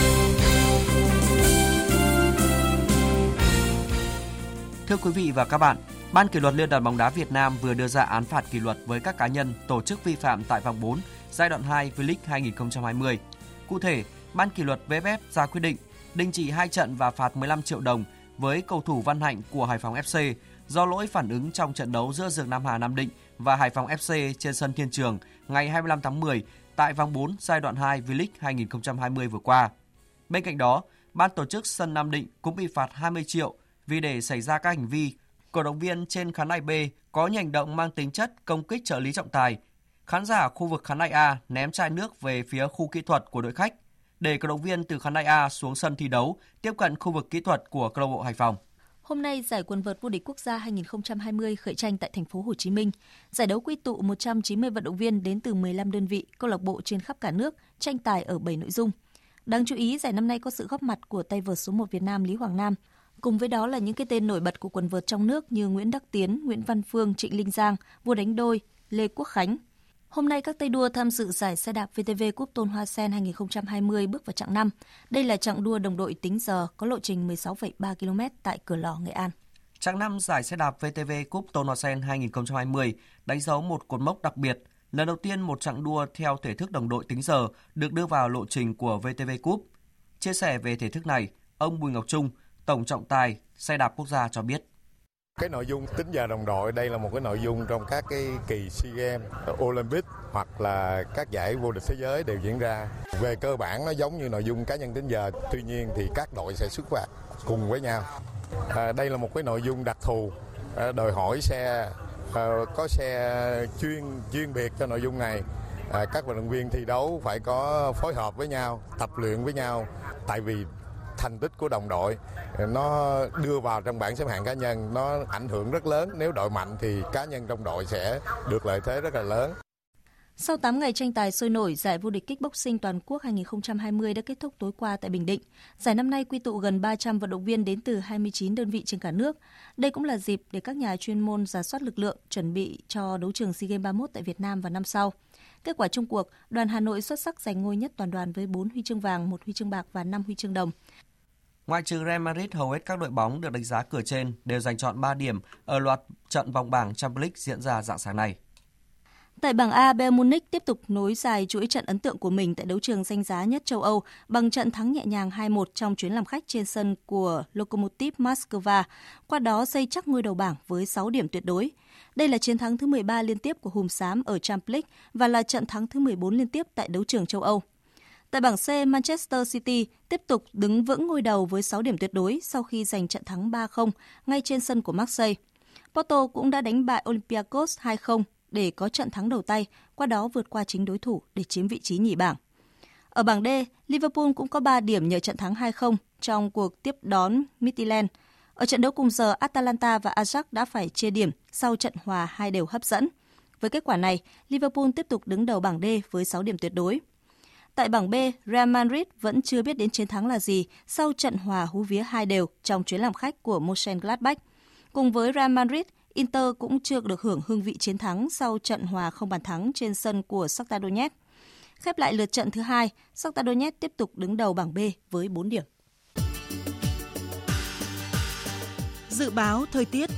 Thưa quý vị và các bạn, Ban kỷ luật Liên đoàn bóng đá Việt Nam vừa đưa ra án phạt kỷ luật với các cá nhân, tổ chức vi phạm tại vòng bốn, giai đoạn hai V-League hai không hai không. Cụ thể, Ban kỷ luật vê ép ép ra quyết định đình chỉ hai trận và phạt mười lăm triệu đồng với cầu thủ Văn Hạnh của Hải Phòng ép xê do lỗi phản ứng trong trận đấu giữa Dược Nam Hà Nam Định và Hải Phòng ép xê trên sân Thiên Trường ngày hai mươi lăm tháng mười tại vòng bốn, giai đoạn hai V-League hai không hai không vừa qua. Bên cạnh đó, Ban tổ chức sân Nam Định cũng bị phạt hai mươi triệu vì để xảy ra các hành vi cổ động viên trên khán đài B có những hành động mang tính chất công kích trợ lý trọng tài. Khán giả khu vực khán đài A ném chai nước về phía khu kỹ thuật của đội khách để cổ động viên từ khán đài A xuống sân thi đấu tiếp cận khu vực kỹ thuật của câu lạc bộ Hải Phòng. Hôm nay, giải quần vợt vô địch quốc gia hai không hai không khởi tranh tại thành phố Hồ Chí Minh. Giải đấu quy tụ một trăm chín mươi vận động viên đến từ mười lăm đơn vị, câu lạc bộ trên khắp cả nước, tranh tài ở bảy nội dung. Đáng chú ý, giải năm nay có sự góp mặt của tay vợt số một Việt Nam Lý Hoàng Nam. Cùng với đó là những cái tên nổi bật của quần vợt trong nước như Nguyễn Đắc Tiến, Nguyễn Văn Phương, Trịnh Linh Giang, vua đánh đôi, Lê Quốc Khánh. Hôm nay các tay đua tham dự giải xe đạp vê tê vê Cup Tôn Hoa Sen hai không hai không bước vào chặng năm. Đây là chặng đua đồng đội tính giờ có lộ trình mười sáu phẩy ba ki lô mét tại Cửa Lò, Nghệ An. Chặng năm giải xe đạp vê tê vê Cup Tôn Hoa Sen hai không hai không đánh dấu một cột mốc đặc biệt. Lần đầu tiên một chặng đua theo thể thức đồng đội tính giờ được đưa vào lộ trình của vê tê vê Cup. Chia sẻ về thể thức này, ông Bùi Ngọc Trung, Tổng trọng tài xe đạp quốc gia cho biết. Cái nội dung tính giờ đồng đội đây là một cái nội dung trong các cái kỳ SEA Games, Olympic hoặc là các giải vô địch thế giới đều diễn ra. Về cơ bản nó giống như nội dung cá nhân tính giờ, tuy nhiên thì các đội sẽ xuất phát cùng với nhau. À, đây là một cái nội dung đặc thù, à, đòi hỏi xe à, có xe chuyên chuyên biệt cho nội dung này. À, các vận động viên thi đấu phải có phối hợp với nhau, tập luyện với nhau, tại vì thành tích của đồng đội nó đưa vào trong bảng xếp hạng cá nhân, nó ảnh hưởng rất lớn. Nếu đội mạnh thì cá nhân trong đội sẽ được lợi thế rất là lớn. Sau tám ngày tranh tài sôi nổi, giải vô địch kickboxing toàn quốc hai không hai không đã kết thúc tối qua tại Bình Định. Giải năm nay quy tụ gần ba trăm vận động viên đến từ hai mươi chín đơn vị trên cả nước. Đây cũng là dịp để các nhà chuyên môn rà soát lực lượng, chuẩn bị cho đấu trường SEA Games ba mươi mốt tại Việt Nam vào năm sau. Kết quả chung cuộc, đoàn Hà Nội xuất sắc giành ngôi nhất toàn đoàn với bốn huy chương vàng, một huy chương bạc và năm huy chương đồng. Ngoại trừ Real Madrid, hầu hết các đội bóng được đánh giá cửa trên đều giành chọn ba điểm ở loạt trận vòng bảng Champions League diễn ra rạng sáng nay. Tại bảng A, Bayern Munich tiếp tục nối dài chuỗi trận ấn tượng của mình tại đấu trường danh giá nhất châu Âu bằng trận thắng nhẹ nhàng hai một trong chuyến làm khách trên sân của Lokomotiv Moscow, qua đó xây chắc ngôi đầu bảng với sáu điểm tuyệt đối. Đây là chiến thắng thứ mười ba liên tiếp của Hùm Xám ở Champions League và là trận thắng thứ mười bốn liên tiếp tại đấu trường châu Âu. Tại bảng C, Manchester City tiếp tục đứng vững ngôi đầu với sáu điểm tuyệt đối sau khi giành trận thắng ba không ngay trên sân của Marseille. Porto cũng đã đánh bại Olympiacos hai không để có trận thắng đầu tay, qua đó vượt qua chính đối thủ để chiếm vị trí nhì bảng. Ở bảng D, Liverpool cũng có ba điểm nhờ trận thắng hai không trong cuộc tiếp đón Midtjylland. Ở trận đấu cùng giờ, Atalanta và Ajax đã phải chia điểm sau trận hòa hai đều hấp dẫn. Với kết quả này, Liverpool tiếp tục đứng đầu bảng D với sáu điểm tuyệt đối. Tại bảng B, Real Madrid vẫn chưa biết đến chiến thắng là gì sau trận hòa hú vía hai đều trong chuyến làm khách của Mönchengladbach. Cùng với Real Madrid, Inter cũng chưa được hưởng hương vị chiến thắng sau trận hòa không bàn thắng trên sân của Shakhtar Donetsk. Khép lại lượt trận thứ hai, Shakhtar Donetsk tiếp tục đứng đầu bảng B với bốn điểm. Dự báo thời tiết.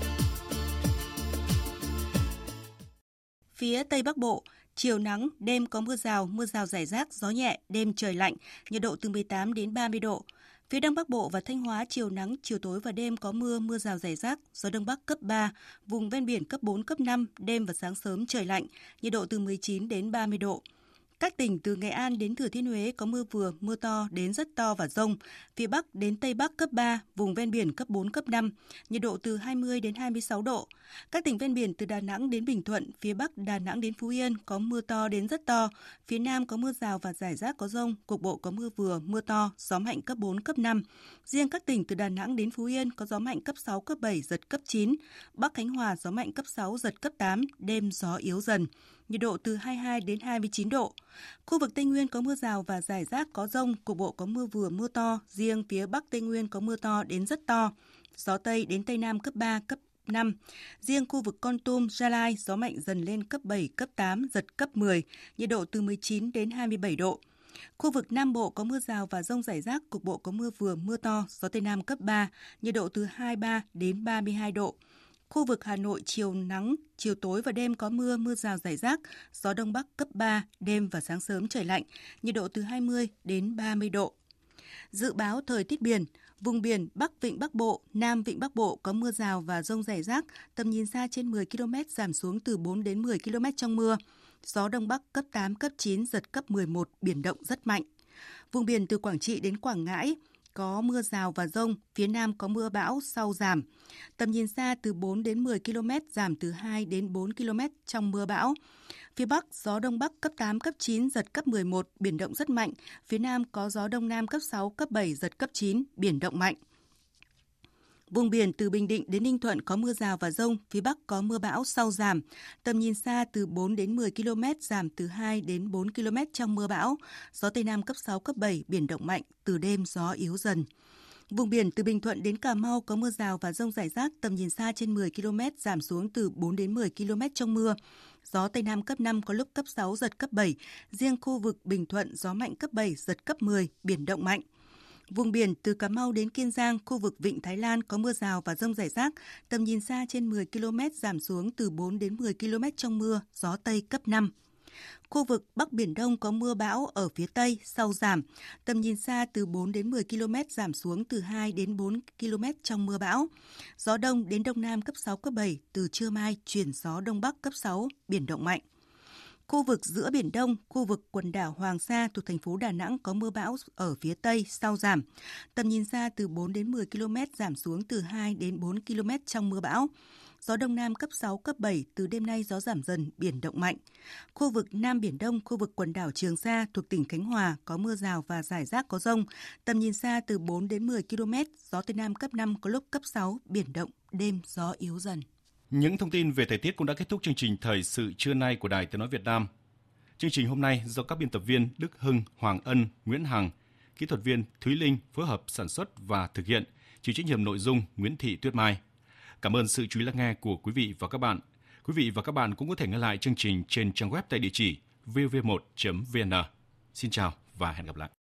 Phía Tây Bắc Bộ, chiều nắng, đêm có mưa rào, mưa rào rải rác, gió nhẹ, đêm trời lạnh, nhiệt độ từ mười tám đến ba mươi độ. Phía Đông Bắc Bộ và Thanh Hóa chiều nắng, chiều tối và đêm có mưa, mưa rào rải rác, gió Đông Bắc cấp ba, vùng ven biển cấp bốn, cấp năm, đêm và sáng sớm trời lạnh, nhiệt độ từ mười chín đến ba mươi độ. Các tỉnh từ Nghệ An đến Thừa Thiên Huế có mưa vừa, mưa to đến rất to và dông. Phía Bắc đến Tây Bắc cấp ba, vùng ven biển cấp bốn, cấp năm, nhiệt độ từ hai mươi đến hai mươi sáu độ. Các tỉnh ven biển từ Đà Nẵng đến Bình Thuận, phía Bắc Đà Nẵng đến Phú Yên có mưa to đến rất to. Phía Nam có mưa rào và rải rác có dông, cục bộ có mưa vừa, mưa to, gió mạnh cấp bốn, cấp năm. Riêng các tỉnh từ Đà Nẵng đến Phú Yên có gió mạnh cấp sáu, cấp bảy, giật cấp chín. Bắc Khánh Hòa gió mạnh cấp sáu, giật cấp tám, đêm gió yếu dần. nhiệt độ từ hai mươi hai đến hai mươi chín độ. Khu vực Tây Nguyên có mưa rào và rải rác có dông, cục bộ có mưa vừa mưa to, riêng phía Bắc Tây Nguyên có mưa to đến rất to. Gió Tây đến Tây Nam cấp ba, cấp năm. Riêng khu vực Kon Tum, Gia Lai gió mạnh dần lên cấp bảy, cấp tám, giật cấp mười, nhiệt độ từ mười chín đến hai mươi bảy độ. Khu vực Nam Bộ có mưa rào và dông rải rác, cục bộ có mưa vừa mưa to, gió Tây Nam cấp ba, nhiệt độ từ hai mươi ba đến ba mươi hai độ. Khu vực Hà Nội chiều nắng, chiều tối và đêm có mưa, mưa rào rải rác, gió Đông Bắc cấp ba, đêm và sáng sớm trời lạnh, nhiệt độ từ hai mươi đến ba mươi độ. Dự báo thời tiết biển, vùng biển Bắc Vịnh Bắc Bộ, Nam Vịnh Bắc Bộ có mưa rào và dông rải rác, tầm nhìn xa trên mười ki lô mét giảm xuống từ bốn đến mười ki lô mét trong mưa. Gió Đông Bắc cấp tám, cấp chín, giật cấp mười một, biển động rất mạnh. Vùng biển từ Quảng Trị đến Quảng Ngãi có mưa rào và dông, phía Nam có mưa bão sau giảm. Tầm nhìn xa từ bốn đến mười ki lô mét, giảm từ hai đến bốn ki lô mét trong mưa bão. Phía Bắc, gió Đông Bắc cấp tám, cấp chín, giật cấp mười một, biển động rất mạnh. Phía Nam có gió Đông Nam cấp sáu, cấp bảy, giật cấp chín, biển động mạnh. Vùng biển từ Bình Định đến Ninh Thuận có mưa rào và dông, phía Bắc có mưa bão sau giảm. Tầm nhìn xa từ bốn đến mười ki lô mét, giảm từ hai đến bốn ki lô mét trong mưa bão. Gió Tây Nam cấp sáu, cấp bảy, biển động mạnh, từ đêm gió yếu dần. Vùng biển từ Bình Thuận đến Cà Mau có mưa rào và dông rải rác, tầm nhìn xa trên mười ki lô mét, giảm xuống từ bốn đến mười ki lô mét trong mưa. Gió Tây Nam cấp năm, có lúc cấp sáu, giật cấp bảy. Riêng khu vực Bình Thuận gió mạnh cấp bảy, giật cấp mười, biển động mạnh. Vùng biển từ Cà Mau đến Kiên Giang, khu vực Vịnh Thái Lan có mưa rào và dông rải rác, tầm nhìn xa trên mười ki lô mét, giảm xuống từ bốn đến mười ki lô mét trong mưa, gió Tây cấp năm. Khu vực Bắc Biển Đông có mưa bão ở phía Tây sau giảm, tầm nhìn xa từ bốn đến mười ki lô mét, giảm xuống từ hai đến bốn ki lô mét trong mưa bão. Gió Đông đến Đông Nam cấp sáu, cấp bảy, từ trưa mai chuyển gió Đông Bắc cấp sáu, biển động mạnh. Khu vực giữa Biển Đông, khu vực quần đảo Hoàng Sa thuộc thành phố Đà Nẵng có mưa bão ở phía Tây sau giảm. Tầm nhìn xa từ bốn đến mười ki lô mét, giảm xuống từ hai đến bốn ki lô mét trong mưa bão. Gió Đông Nam cấp sáu, cấp bảy, từ đêm nay gió giảm dần, biển động mạnh. Khu vực Nam Biển Đông, khu vực quần đảo Trường Sa thuộc tỉnh Khánh Hòa có mưa rào và rải rác có dông. Tầm nhìn xa từ bốn đến mười ki lô mét, gió Tây Nam cấp năm, có lúc cấp sáu, biển động, đêm gió yếu dần. Những thông tin về thời tiết cũng đã kết thúc chương trình Thời sự trưa nay của Đài Tiếng nói Việt Nam. Chương trình hôm nay do các biên tập viên Đức Hưng, Hoàng Ân, Nguyễn Hằng, kỹ thuật viên Thúy Linh phối hợp sản xuất và thực hiện, chịu trách nhiệm nội dung Nguyễn Thị Tuyết Mai. Cảm ơn sự chú ý lắng nghe của quý vị và các bạn. Quý vị và các bạn cũng có thể nghe lại chương trình trên trang web tại địa chỉ vê o vê một chấm vê en. Xin chào và hẹn gặp lại.